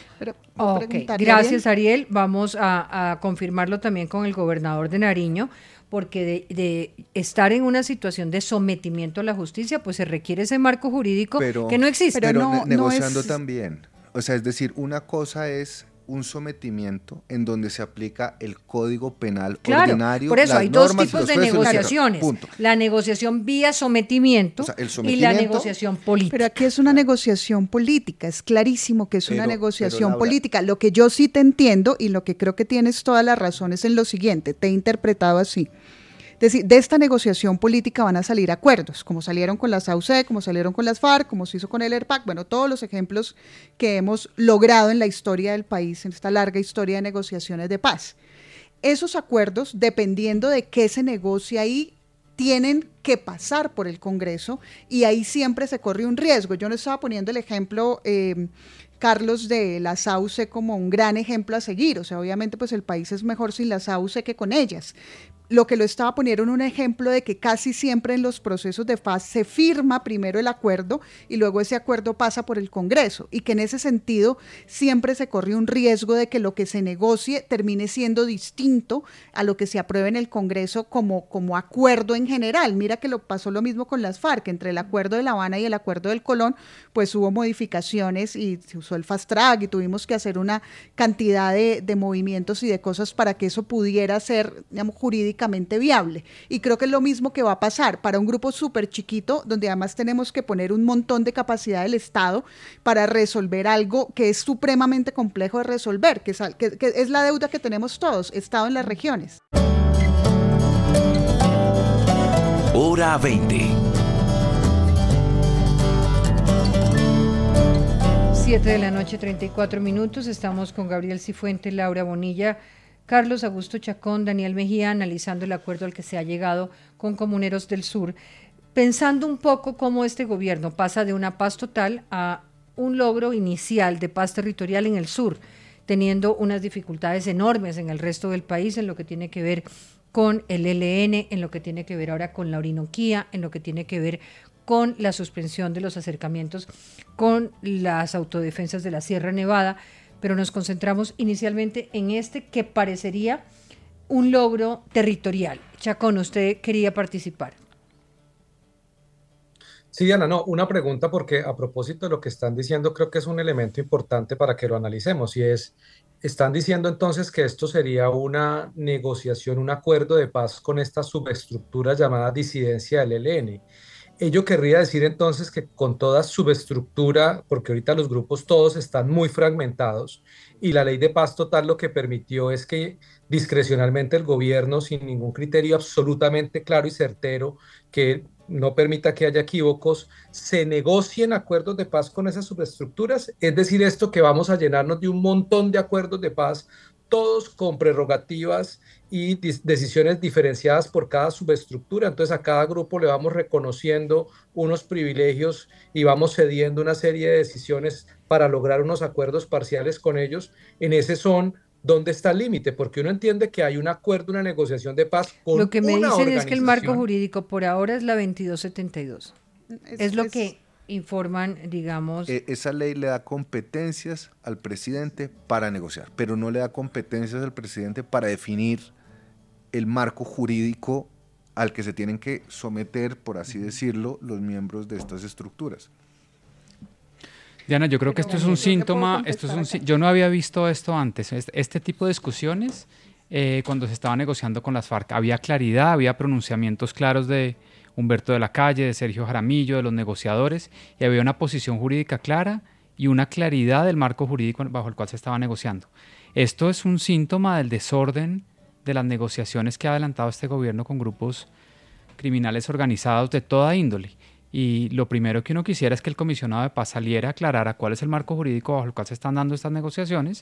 Gracias, Ariel. Vamos a confirmarlo también con el gobernador de Nariño, porque de estar en una situación de sometimiento a la justicia, pues se requiere ese marco jurídico que no existe. Pero negociando también. O sea, es decir, una cosa es un sometimiento en donde se aplica el Código Penal ordinario. Por eso hay dos tipos de negociaciones. La negociación vía sometimiento, y la negociación política. Pero aquí es una negociación política, es clarísimo que es una negociación política. Lo que yo sí te entiendo y lo que creo que tienes todas las razones en lo siguiente, te he interpretado así. Es decir, de esta negociación política van a salir acuerdos, como salieron con las AUC, como salieron con las FARC, como se hizo con el ERPAC, bueno, todos los ejemplos que hemos logrado en la historia del país, en esta larga historia de negociaciones de paz. Esos acuerdos, dependiendo de qué se negocia ahí, tienen que pasar por el Congreso y ahí siempre se corre un riesgo. Yo no estaba poniendo el ejemplo, Carlos, de las AUC como un gran ejemplo a seguir, o sea, obviamente pues el país es mejor sin las AUC que con ellas. Lo que lo estaba poniendo en un ejemplo de que casi siempre en los procesos de paz se firma primero el acuerdo y luego ese acuerdo pasa por el Congreso, y que en ese sentido siempre se corre un riesgo de que lo que se negocie termine siendo distinto a lo que se apruebe en el Congreso como acuerdo en general. Mira que pasó lo mismo con las FARC, entre el acuerdo de La Habana y el acuerdo del Colón, pues hubo modificaciones y se usó el fast track y tuvimos que hacer una cantidad de movimientos y de cosas para que eso pudiera ser, digamos, jurídicamente viable, y creo que es lo mismo que va a pasar para un grupo súper chiquito, donde además tenemos que poner un montón de capacidad del Estado para resolver algo que es supremamente complejo de resolver, que es la deuda que tenemos todos, Estado en las regiones. Hora 20. 7 de la noche, 34 minutos. Estamos con Gabriel Cifuentes, Laura Bonilla, Carlos Augusto Chacón, Daniel Mejía, analizando el acuerdo al que se ha llegado con Comuneros del Sur, pensando un poco cómo este gobierno pasa de una paz total a un logro inicial de paz territorial en el sur, teniendo unas dificultades enormes en el resto del país en lo que tiene que ver con el ELN, en lo que tiene que ver ahora con la Orinoquía, en lo que tiene que ver con la suspensión de los acercamientos con las autodefensas de la Sierra Nevada, pero nos concentramos inicialmente en este que parecería un logro territorial. Chacón, usted quería participar. Sí, Diana, no, una pregunta porque a propósito de lo que están diciendo, creo que es un elemento importante para que lo analicemos y es, están diciendo entonces que esto sería una negociación, un acuerdo de paz con esta subestructura llamada disidencia del ELN. Ello querría decir entonces que con toda subestructura, porque ahorita los grupos todos están muy fragmentados y la ley de paz total lo que permitió es que discrecionalmente el gobierno, sin ningún criterio absolutamente claro y certero, que no permita que haya equívocos, se negocien acuerdos de paz con esas subestructuras. Es decir, esto que vamos a llenarnos de un montón de acuerdos de paz, todos con prerrogativas y decisiones diferenciadas por cada subestructura. Entonces a cada grupo le vamos reconociendo unos privilegios y vamos cediendo una serie de decisiones para lograr unos acuerdos parciales con ellos. En ese son, ¿dónde está el límite? Porque uno entiende que hay un acuerdo, una negociación de paz con lo que me una dicen es que el marco jurídico por ahora es la 2272. Es lo que informan, digamos. Esa ley le da competencias al presidente para negociar, pero no le da competencias al presidente para definir el marco jurídico al que se tienen que someter, por así decirlo, los miembros de estas estructuras. Diana, yo creo que esto es un síntoma, yo no había visto esto antes, este tipo de discusiones cuando se estaba negociando con las FARC, había claridad, había pronunciamientos claros de Humberto de la Calle, de Sergio Jaramillo, de los negociadores, y había una posición jurídica clara y una claridad del marco jurídico bajo el cual se estaba negociando. Esto es un síntoma del desorden de las negociaciones que ha adelantado este gobierno con grupos criminales organizados de toda índole. Y lo primero que uno quisiera es que el comisionado de paz saliera a aclarar cuál es el marco jurídico bajo el cual se están dando estas negociaciones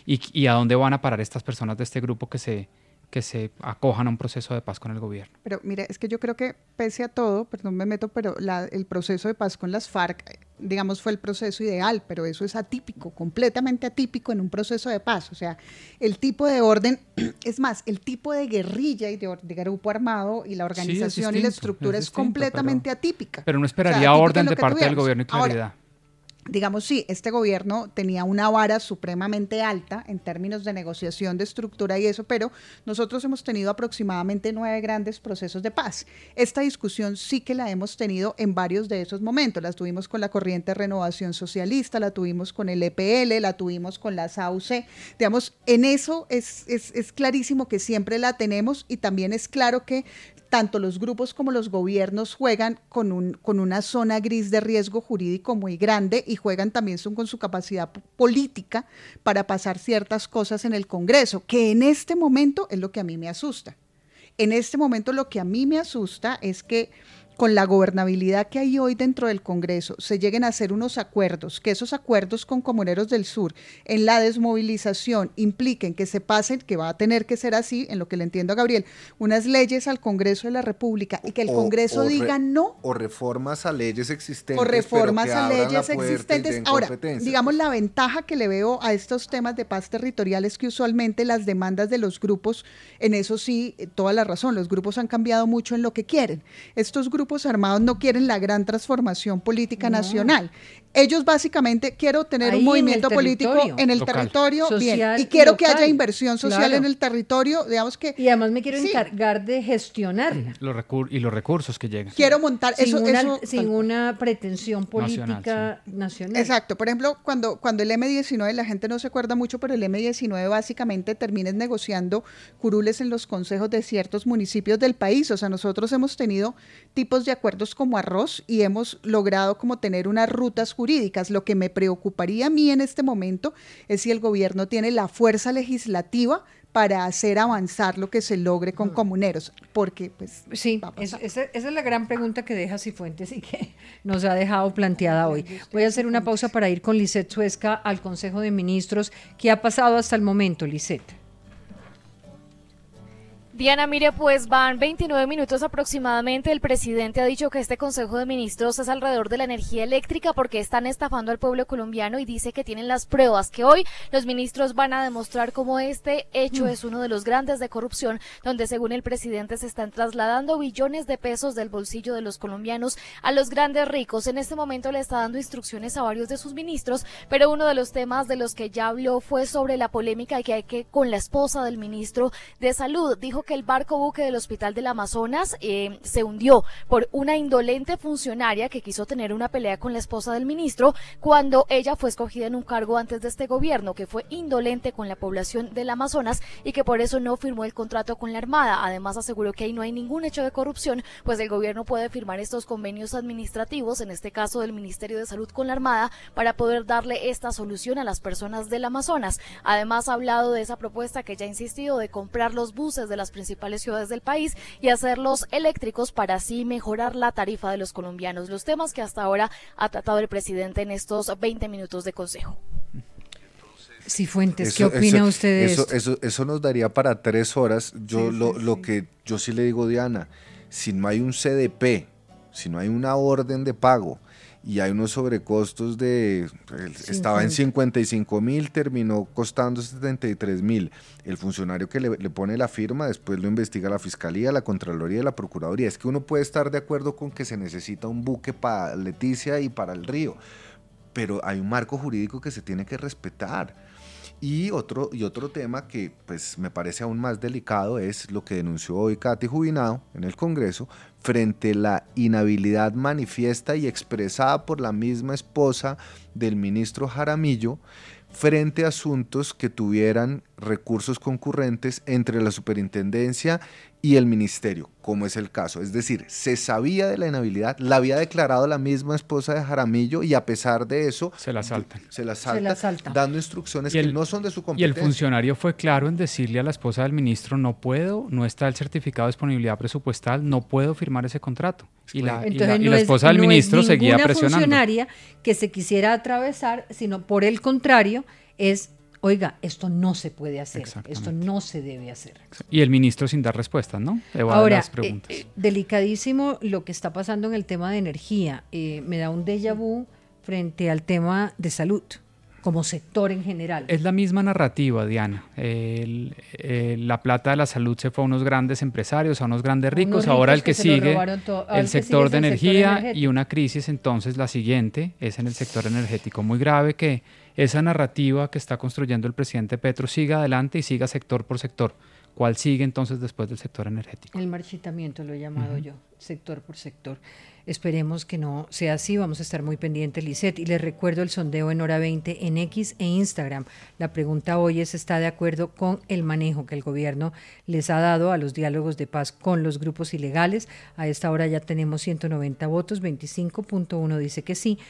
y a dónde van a parar estas personas de este grupo que se acojan a un proceso de paz con el gobierno. Pero mire, es que yo creo que pese a todo, perdón me meto, pero el proceso de paz con las FARC, digamos, fue el proceso ideal, pero eso es atípico, completamente atípico en un proceso de paz. O sea, el tipo de orden, es más, el tipo de guerrilla y de grupo armado y la organización y la estructura es completamente atípica. Pero no esperaría orden de parte del gobierno y claridad. Ahora, digamos, sí, este gobierno tenía una vara supremamente alta en términos de negociación de estructura y eso, pero nosotros hemos tenido aproximadamente 9 grandes procesos de paz. Esta discusión sí que la hemos tenido en varios de esos momentos. La tuvimos con la Corriente de Renovación Socialista, la tuvimos con el EPL, la tuvimos con la SAUC. Digamos, en eso es clarísimo que siempre la tenemos y también es claro que tanto los grupos como los gobiernos juegan con una zona gris de riesgo jurídico muy grande y juegan también con su capacidad política para pasar ciertas cosas en el Congreso, que en este momento es lo que a mí me asusta. En este momento lo que a mí me asusta es que con la gobernabilidad que hay hoy dentro del Congreso, se lleguen a hacer unos acuerdos, que esos acuerdos con Comuneros del Sur en la desmovilización impliquen que se pasen, que va a tener que ser así, en lo que le entiendo a Gabriel, unas leyes al Congreso de la República y que el Congreso diga no. O reformas a leyes existentes. O reformas a leyes existentes. Ahora, digamos, la ventaja que le veo a estos temas de paz territorial es que usualmente las demandas de los grupos, en eso sí, toda la razón, los grupos han cambiado mucho en lo que quieren. Estos grupos armados no quieren la gran transformación política nacional. Ellos básicamente quiero tener un movimiento político en el territorio bien, y quiero que haya inversión social en el territorio, digamos que y además me quiero encargar de gestionarla. Los recursos que llegan. Quiero montar sin una pretensión política nacional. Exacto. Por ejemplo, cuando el M19, la gente no se acuerda mucho, pero el M19 básicamente termina negociando curules en los consejos de ciertos municipios del país. O sea, nosotros hemos tenido tipos de acuerdos como arroz y hemos logrado como tener unas rutas jurídicas. Lo que me preocuparía a mí en este momento es si el gobierno tiene la fuerza legislativa para hacer avanzar lo que se logre con Comuneros, porque pues sí, esa es la gran pregunta que deja Cifuentes y que nos ha dejado planteada hoy. Voy a hacer una pausa para ir con Lisette Suezca al Consejo de Ministros. ¿Qué ha pasado hasta el momento, Lisette? Diana, mire, pues van 29 minutos aproximadamente. El presidente ha dicho que este Consejo de Ministros es alrededor de la energía eléctrica porque están estafando al pueblo colombiano y dice que tienen las pruebas, que hoy los ministros van a demostrar cómo este hecho es uno de los grandes de corrupción, donde según el presidente se están trasladando billones de pesos del bolsillo de los colombianos a los grandes ricos. En este momento le está dando instrucciones a varios de sus ministros, pero uno de los temas de los que ya habló fue sobre la polémica que hay con la esposa del ministro de Salud. Dijo que que el barco buque del Hospital del Amazonas se hundió por una indolente funcionaria que quiso tener una pelea con la esposa del ministro cuando ella fue escogida en un cargo antes de este gobierno, que fue indolente con la población del Amazonas y que por eso no firmó el contrato con la Armada. Además aseguró que ahí no hay ningún hecho de corrupción, pues el gobierno puede firmar estos convenios administrativos, en este caso del Ministerio de Salud con la Armada, para poder darle esta solución a las personas del Amazonas. Además ha hablado de esa propuesta que ya ha insistido de comprar los buses de las principales ciudades del país y hacerlos eléctricos para así mejorar la tarifa de los colombianos. Los temas que hasta ahora ha tratado el presidente en estos 20 minutos de consejo. Cifuentes, ¿qué opina usted de esto? Eso nos daría para 3 horas. Lo que yo sí le digo, Diana, si no hay un CDP, si no hay una orden de pago y hay unos sobrecostos estaba en 55.000, terminó costando 73.000. El funcionario que le pone la firma, después lo investiga la Fiscalía, la Contraloría y la Procuraduría. Es que uno puede estar de acuerdo con que se necesita un buque para Leticia y para el río, pero hay un marco jurídico que se tiene que respetar. Y otro tema que pues me parece aún más delicado es lo que denunció hoy Katy Jubinado en el Congreso frente a la inhabilidad manifiesta y expresada por la misma esposa del ministro Jaramillo frente a asuntos que tuvieran recursos concurrentes entre la superintendencia y el ministerio, como es el caso. Es decir, se sabía de la inhabilidad, la había declarado la misma esposa de Jaramillo y a pesar de eso se la saltan, dando instrucciones que no son de su competencia. Y el funcionario fue claro en decirle a la esposa del ministro: no está el certificado de disponibilidad presupuestal, no puedo firmar ese contrato. Y la esposa del ministro seguía presionando. No es funcionaria que se quisiera atravesar, sino por el contrario es: oiga, esto no se puede hacer, esto no se debe hacer. Y el ministro sin dar respuestas, ¿no? Ahora, las preguntas. Delicadísimo lo que está pasando en el tema de energía. Me da un déjà vu frente al tema de salud, como sector en general. Es la misma narrativa, Diana. La plata de la salud se fue a unos grandes empresarios, a unos grandes ricos. Ahora el que sigue, el sector de energía y una crisis, entonces la siguiente es en el sector energético. Muy grave que esa narrativa que está construyendo el presidente Petro siga adelante y siga sector por sector. ¿Cuál sigue entonces después del sector energético? El marchitamiento lo he llamado yo, sector por sector. Esperemos que no sea así, vamos a estar muy pendientes, Lisset. Y les recuerdo el sondeo en Hora 20 en X e Instagram. La pregunta hoy es: ¿está de acuerdo con el manejo que el gobierno les ha dado a los diálogos de paz con los grupos ilegales? A esta hora ya tenemos 190 votos, 25.1 dice que sí,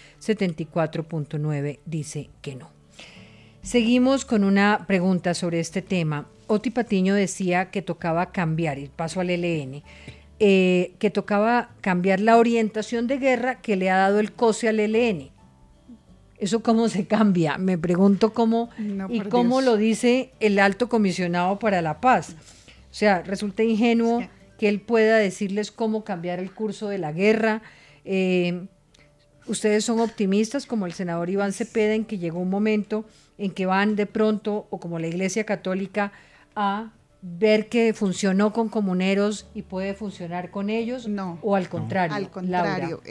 74.9 dice que no. Seguimos con una pregunta sobre este tema. Oti Patiño decía que tocaba cambiar, y paso al ELN, que tocaba cambiar la orientación de guerra que le ha dado el COSE al ELN. ¿Eso cómo se cambia? Me pregunto cómo lo dice el alto comisionado para la paz. O sea, resulta ingenuo que él pueda decirles cómo cambiar el curso de la guerra. Ustedes son optimistas, como el senador Iván Cepeda, en que llegó un momento en que van de pronto, o como la Iglesia Católica, a ver que funcionó con comuneros y puede funcionar con ellos, o al contrario. Al contrario,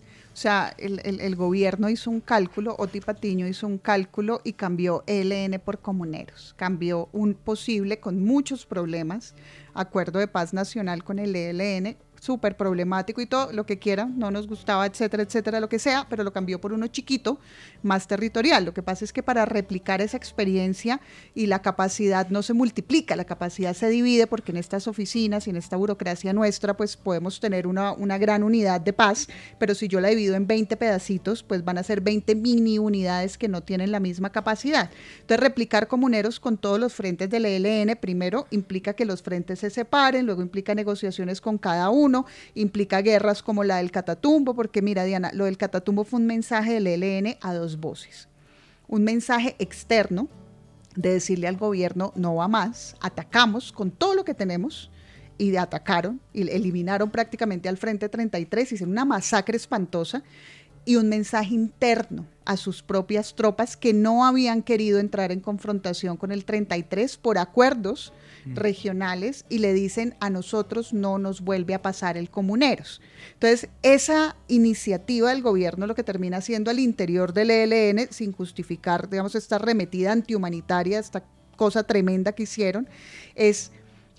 el gobierno hizo un cálculo, Oti Patiño hizo un cálculo y cambió ELN por comuneros, cambió un posible, con muchos problemas, acuerdo de paz nacional con el ELN, súper problemático y todo, lo que quieran, no nos gustaba, etcétera, etcétera, lo que sea, pero lo cambió por uno chiquito, más territorial. Lo que pasa es que para replicar esa experiencia y la capacidad no se multiplica, la capacidad se divide, porque en estas oficinas y en esta burocracia nuestra, pues podemos tener una gran unidad de paz, pero si yo la divido en 20 pedacitos, pues van a ser 20 mini unidades que no tienen la misma capacidad. Entonces, replicar comuneros con todos los frentes del ELN, primero implica que los frentes se separen, luego implica negociaciones con cada uno, implica guerras como la del Catatumbo, porque mira, Diana, lo del Catatumbo fue un mensaje del ELN a dos voces. Un mensaje externo de decirle al gobierno: no va más, atacamos con todo lo que tenemos, y atacaron, y eliminaron prácticamente al Frente 33, hicieron una masacre espantosa, y un mensaje interno a sus propias tropas que no habían querido entrar en confrontación con el 33 por acuerdos regionales, y le dicen: a nosotros no nos vuelve a pasar el comuneros. Entonces, esa iniciativa del gobierno lo que termina siendo al interior del ELN, sin justificar, digamos, esta arremetida antihumanitaria, esta cosa tremenda que hicieron, es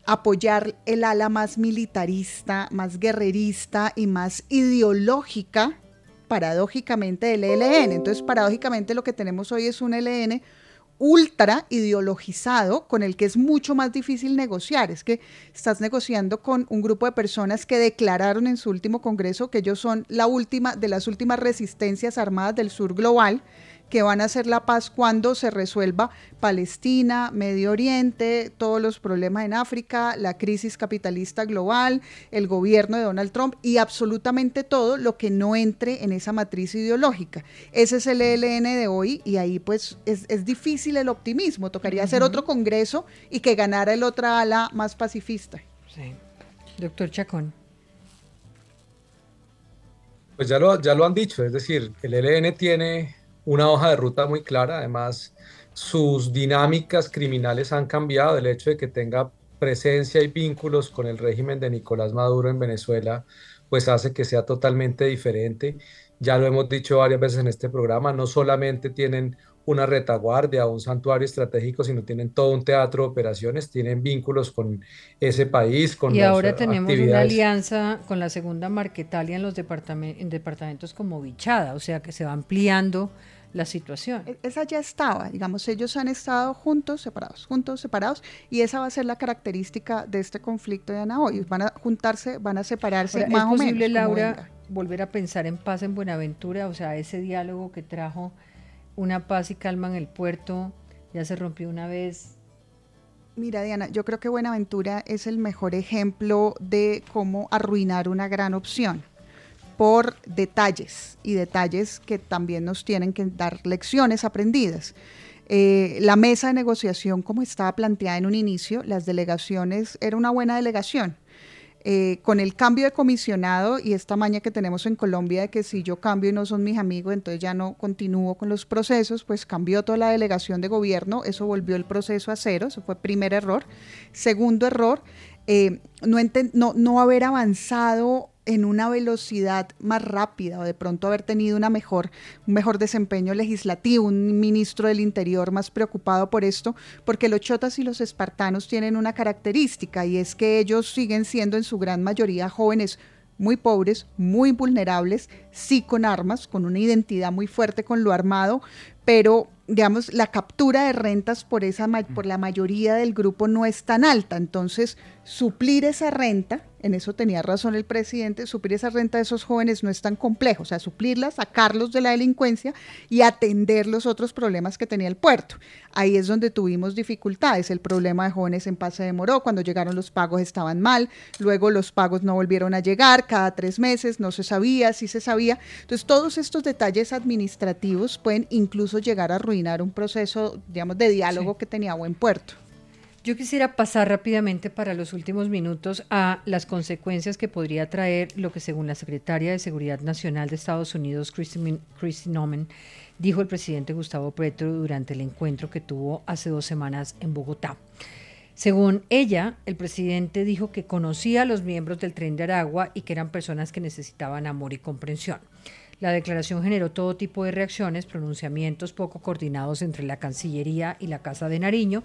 apoyar el ala más militarista, más guerrerista y más ideológica, paradójicamente, del ELN. Entonces, paradójicamente, lo que tenemos hoy es un ELN ultra ideologizado, con el que es mucho más difícil negociar. Es que estás negociando con un grupo de personas que declararon en su último congreso que ellos son la última de las últimas resistencias armadas del sur global, que van a hacer la paz cuando se resuelva Palestina, Medio Oriente, todos los problemas en África, la crisis capitalista global, el gobierno de Donald Trump y absolutamente todo lo que no entre en esa matriz ideológica. Ese es el ELN de hoy y ahí pues es difícil el optimismo, tocaría hacer otro congreso y que ganara el otra ala más pacifista. Sí. Doctor Chacón. Pues ya lo han dicho, es decir, el ELN tiene una hoja de ruta muy clara, además sus dinámicas criminales han cambiado, el hecho de que tenga presencia y vínculos con el régimen de Nicolás Maduro en Venezuela, pues hace que sea totalmente diferente. Ya lo hemos dicho varias veces en este programa, no solamente tienen una retaguardia o un santuario estratégico, sino tienen todo un teatro de operaciones, tienen vínculos con ese país, con y las ahora tenemos actividades. Una alianza con la segunda Marquetalia en los departamentos como Vichada, o sea que se va ampliando la situación. Esa ya estaba, digamos, ellos han estado juntos, separados, y esa va a ser la característica de este conflicto de Ana hoy. Van a juntarse, van a separarse. Ahora, más o menos. ¿es posible, Laura, volver a pensar en paz en Buenaventura? O sea, ese diálogo que trajo una paz y calma en el puerto, ya se rompió una vez. Mira, Diana, yo creo que Buenaventura es el mejor ejemplo de cómo arruinar una gran opción, por detalles que también nos tienen que dar lecciones aprendidas. La mesa de negociación, como estaba planteada en un inicio, las delegaciones, era una buena delegación. Con el cambio de comisionado y esta maña que tenemos en Colombia de que si yo cambio y no son mis amigos, entonces ya no continúo con los procesos, pues cambió toda la delegación de gobierno, eso volvió el proceso a cero, eso fue primer error. Segundo error, no haber avanzado en una velocidad más rápida o de pronto haber tenido un mejor desempeño legislativo, un ministro del Interior más preocupado por esto, porque los chotas y los espartanos tienen una característica y es que ellos siguen siendo en su gran mayoría jóvenes muy pobres, muy vulnerables, sí con armas, con una identidad muy fuerte con lo armado, pero digamos la captura de rentas por la mayoría del grupo no es tan alta, entonces suplir esa renta, en eso tenía razón el presidente, suplir esa renta de esos jóvenes no es tan complejo, o sea, suplirla, sacarlos de la delincuencia y atender los otros problemas que tenía el puerto. Ahí es donde tuvimos dificultades, el problema de jóvenes en paz se demoró, cuando llegaron los pagos estaban mal, luego los pagos no volvieron a llegar, cada 3 meses, no se sabía, sí se sabía, entonces todos estos detalles administrativos pueden incluso llegar a arruinar un proceso, digamos, de diálogo que tenía buen puerto. Yo quisiera pasar rápidamente para los últimos minutos a las consecuencias que podría traer lo que según la secretaria de Seguridad Nacional de Estados Unidos, Kristi Noem, dijo el presidente Gustavo Petro durante el encuentro que tuvo hace 2 semanas en Bogotá. Según ella, el presidente dijo que conocía a los miembros del Tren de Aragua y que eran personas que necesitaban amor y comprensión. La declaración generó todo tipo de reacciones, pronunciamientos poco coordinados entre la Cancillería y la Casa de Nariño,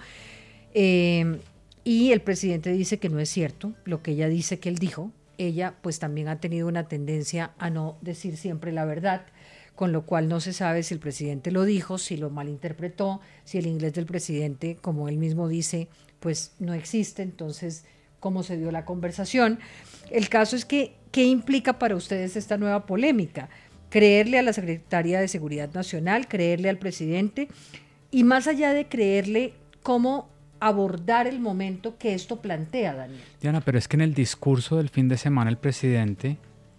y el presidente dice que no es cierto lo que ella dice que él dijo. Ella pues también ha tenido una tendencia a no decir siempre la verdad, con lo cual no se sabe si el presidente lo dijo, si lo malinterpretó, si el inglés del presidente, como él mismo dice, pues no existe, entonces cómo se dio la conversación. El caso es que, ¿qué implica para ustedes esta nueva polémica? Creerle a la Secretaría de Seguridad Nacional, creerle al presidente, y más allá de creerle, ¿cómo abordar el momento que esto plantea, Daniel? Diana, pero es que en el discurso del fin de semana el presidente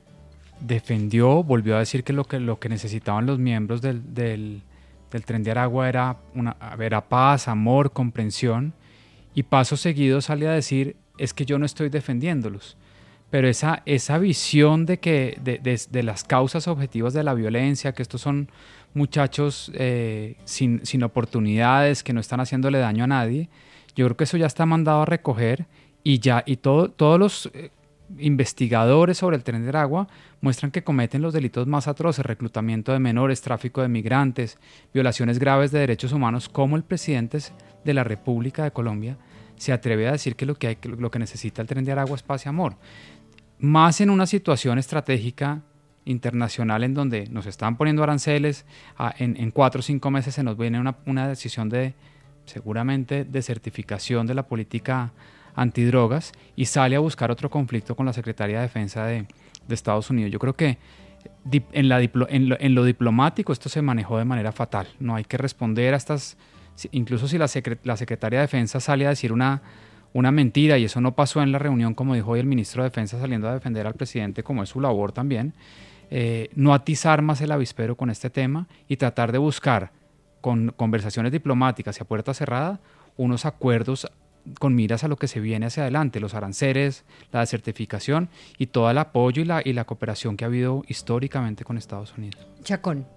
volvió a decir que lo que necesitaban los miembros del Tren de Aragua era paz, amor, comprensión, y paso seguido sale a decir, es que yo no estoy defendiéndolos. Pero esa visión de las causas objetivas de la violencia, que estos son muchachos sin oportunidades, que no están haciéndole daño a nadie, yo creo que eso ya está mandado a recoger y todos los investigadores sobre el Tren de Aragua muestran que cometen los delitos más atroces, reclutamiento de menores, tráfico de migrantes, violaciones graves de derechos humanos, como el presidente de la República de Colombia se atreve a decir que lo que necesita el Tren de Aragua es paz y amor. Más en una situación estratégica internacional en donde nos están poniendo aranceles, en 4 o 5 meses se nos viene una decisión seguramente de certificación de la política antidrogas y sale a buscar otro conflicto con la Secretaría de Defensa de Estados Unidos. Yo creo que en lo diplomático esto se manejó de manera fatal. No hay que responder a estas, incluso si la Secretaría de Defensa sale a decir una mentira, y eso no pasó en la reunión, como dijo hoy el ministro de Defensa saliendo a defender al presidente, como es su labor también, no atizar más el avispero con este tema y tratar de buscar con conversaciones diplomáticas y a puerta cerrada unos acuerdos con miras a lo que se viene hacia adelante, los aranceles, la desertificación y todo el apoyo y la cooperación que ha habido históricamente con Estados Unidos. Chacón.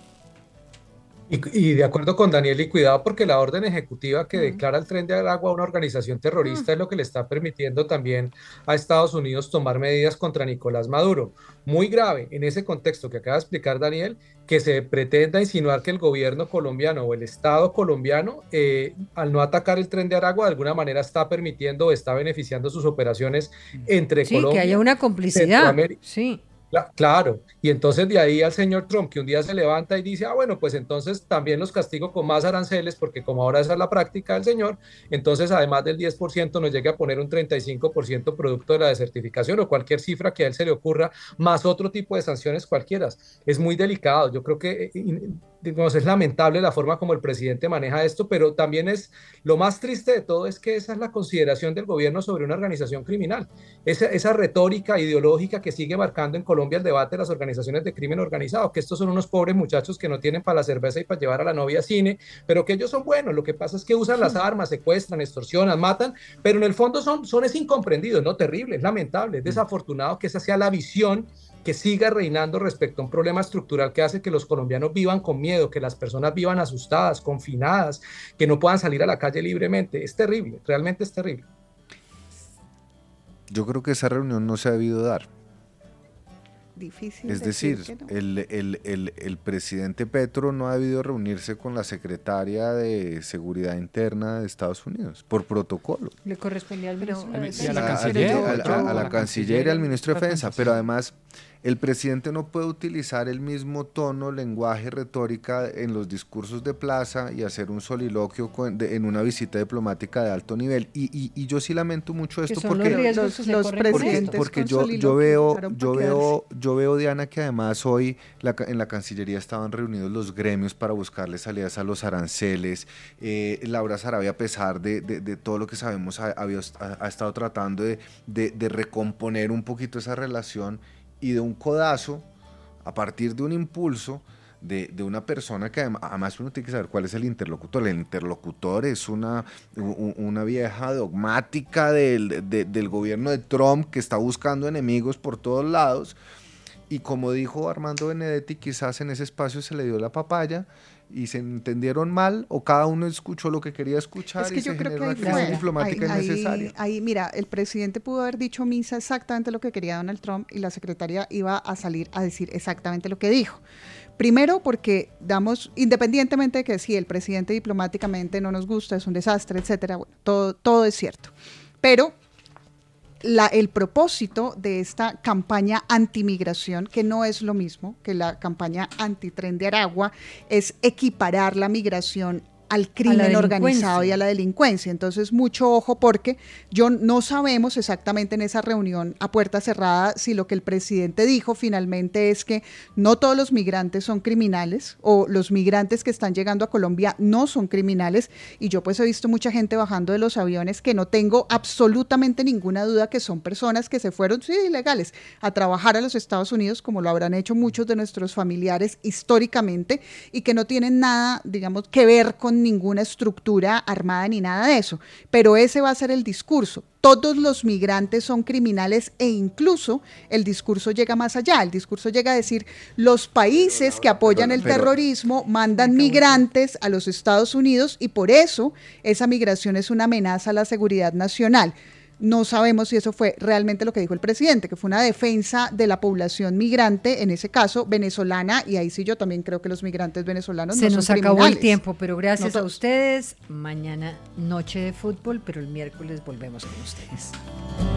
Y de acuerdo con Daniel, y cuidado porque la orden ejecutiva que declara el Tren de Aragua una organización terrorista es lo que le está permitiendo también a Estados Unidos tomar medidas contra Nicolás Maduro. Muy grave en ese contexto que acaba de explicar Daniel, que se pretenda insinuar que el gobierno colombiano o el Estado colombiano, al no atacar el Tren de Aragua, de alguna manera está permitiendo o está beneficiando sus operaciones entre Colombia. Sí, que haya una complicidad. Sí. Claro, y entonces de ahí al señor Trump, que un día se levanta y dice, bueno, pues entonces también los castigo con más aranceles, porque como ahora esa es la práctica del señor, entonces además del 10% nos llegue a poner un 35% producto de la desertificación o cualquier cifra que a él se le ocurra, más otro tipo de sanciones cualquiera. Es muy delicado, yo creo que es lamentable la forma como el presidente maneja esto, pero también es lo más triste de todo es que esa es la consideración del gobierno sobre una organización criminal, esa retórica ideológica que sigue marcando en Colombia el debate de las organizaciones de crimen organizado, que estos son unos pobres muchachos que no tienen para la cerveza y para llevar a la novia a cine, pero que ellos son buenos, lo que pasa es que usan las armas, secuestran, extorsionan, matan, pero en el fondo son incomprendidos, ¿no? Terrible, es lamentable, es desafortunado que esa sea la visión que siga reinando respecto a un problema estructural que hace que los colombianos vivan con miedo, que las personas vivan asustadas, confinadas, que no puedan salir a la calle libremente. Es terrible, realmente es terrible. Yo creo que esa reunión no se ha debido dar. Difícil. Es decir, no. el presidente Petro no ha debido reunirse con la secretaria de Seguridad Interna de Estados Unidos, por protocolo. Le correspondía al ministro de Defensa. A la canciller y al ministro de Defensa, pero además el presidente no puede utilizar el mismo tono, lenguaje, retórica en los discursos de plaza y hacer un soliloquio en una visita diplomática de alto nivel. Y yo sí lamento mucho esto porque yo veo, Diana, que además hoy en la Cancillería estaban reunidos los gremios para buscarle salidas a los aranceles. Laura Sarabia, a pesar de todo lo que sabemos, ha estado tratando de recomponer un poquito esa relación, y de un codazo, a partir de un impulso de una persona que además uno tiene que saber cuál es el interlocutor. El interlocutor es una vieja dogmática del gobierno de Trump que está buscando enemigos por todos lados, y como dijo Armando Benedetti, quizás en ese espacio se le dio la papaya y se entendieron mal, o cada uno escuchó lo que quería escuchar, es que y se generó una crisis diplomática innecesaria. Ahí, mira, el presidente pudo haber dicho misa exactamente lo que quería Donald Trump, y la secretaria iba a salir a decir exactamente lo que dijo. Primero porque independientemente de que si el presidente diplomáticamente no nos gusta, es un desastre, etcétera, bueno, todo es cierto. Pero el propósito de esta campaña antimigración, que no es lo mismo que la campaña anti-Tren de Aragua, es equiparar la migración al crimen organizado y a la delincuencia. Entonces, mucho ojo, porque no sabemos exactamente en esa reunión a puerta cerrada si lo que el presidente dijo finalmente es que no todos los migrantes son criminales, o los migrantes que están llegando a Colombia no son criminales, y yo pues he visto mucha gente bajando de los aviones que no tengo absolutamente ninguna duda que son personas que se fueron, sí, ilegales, a trabajar a los Estados Unidos, como lo habrán hecho muchos de nuestros familiares históricamente, y que no tienen nada, digamos, que ver con ninguna estructura armada ni nada de eso, pero ese va a ser el discurso. Todos los migrantes son criminales, e incluso el discurso llega más allá. El discurso llega a decir, los países que apoyan el terrorismo mandan migrantes a los Estados Unidos, y por eso esa migración es una amenaza a la seguridad nacional. No sabemos si eso fue realmente lo que dijo el presidente, que fue una defensa de la población migrante, en ese caso venezolana, y ahí sí yo también creo que los migrantes venezolanos no son criminales. Se nos acabó el tiempo, pero gracias a ustedes. Mañana noche de fútbol, pero el miércoles volvemos con ustedes.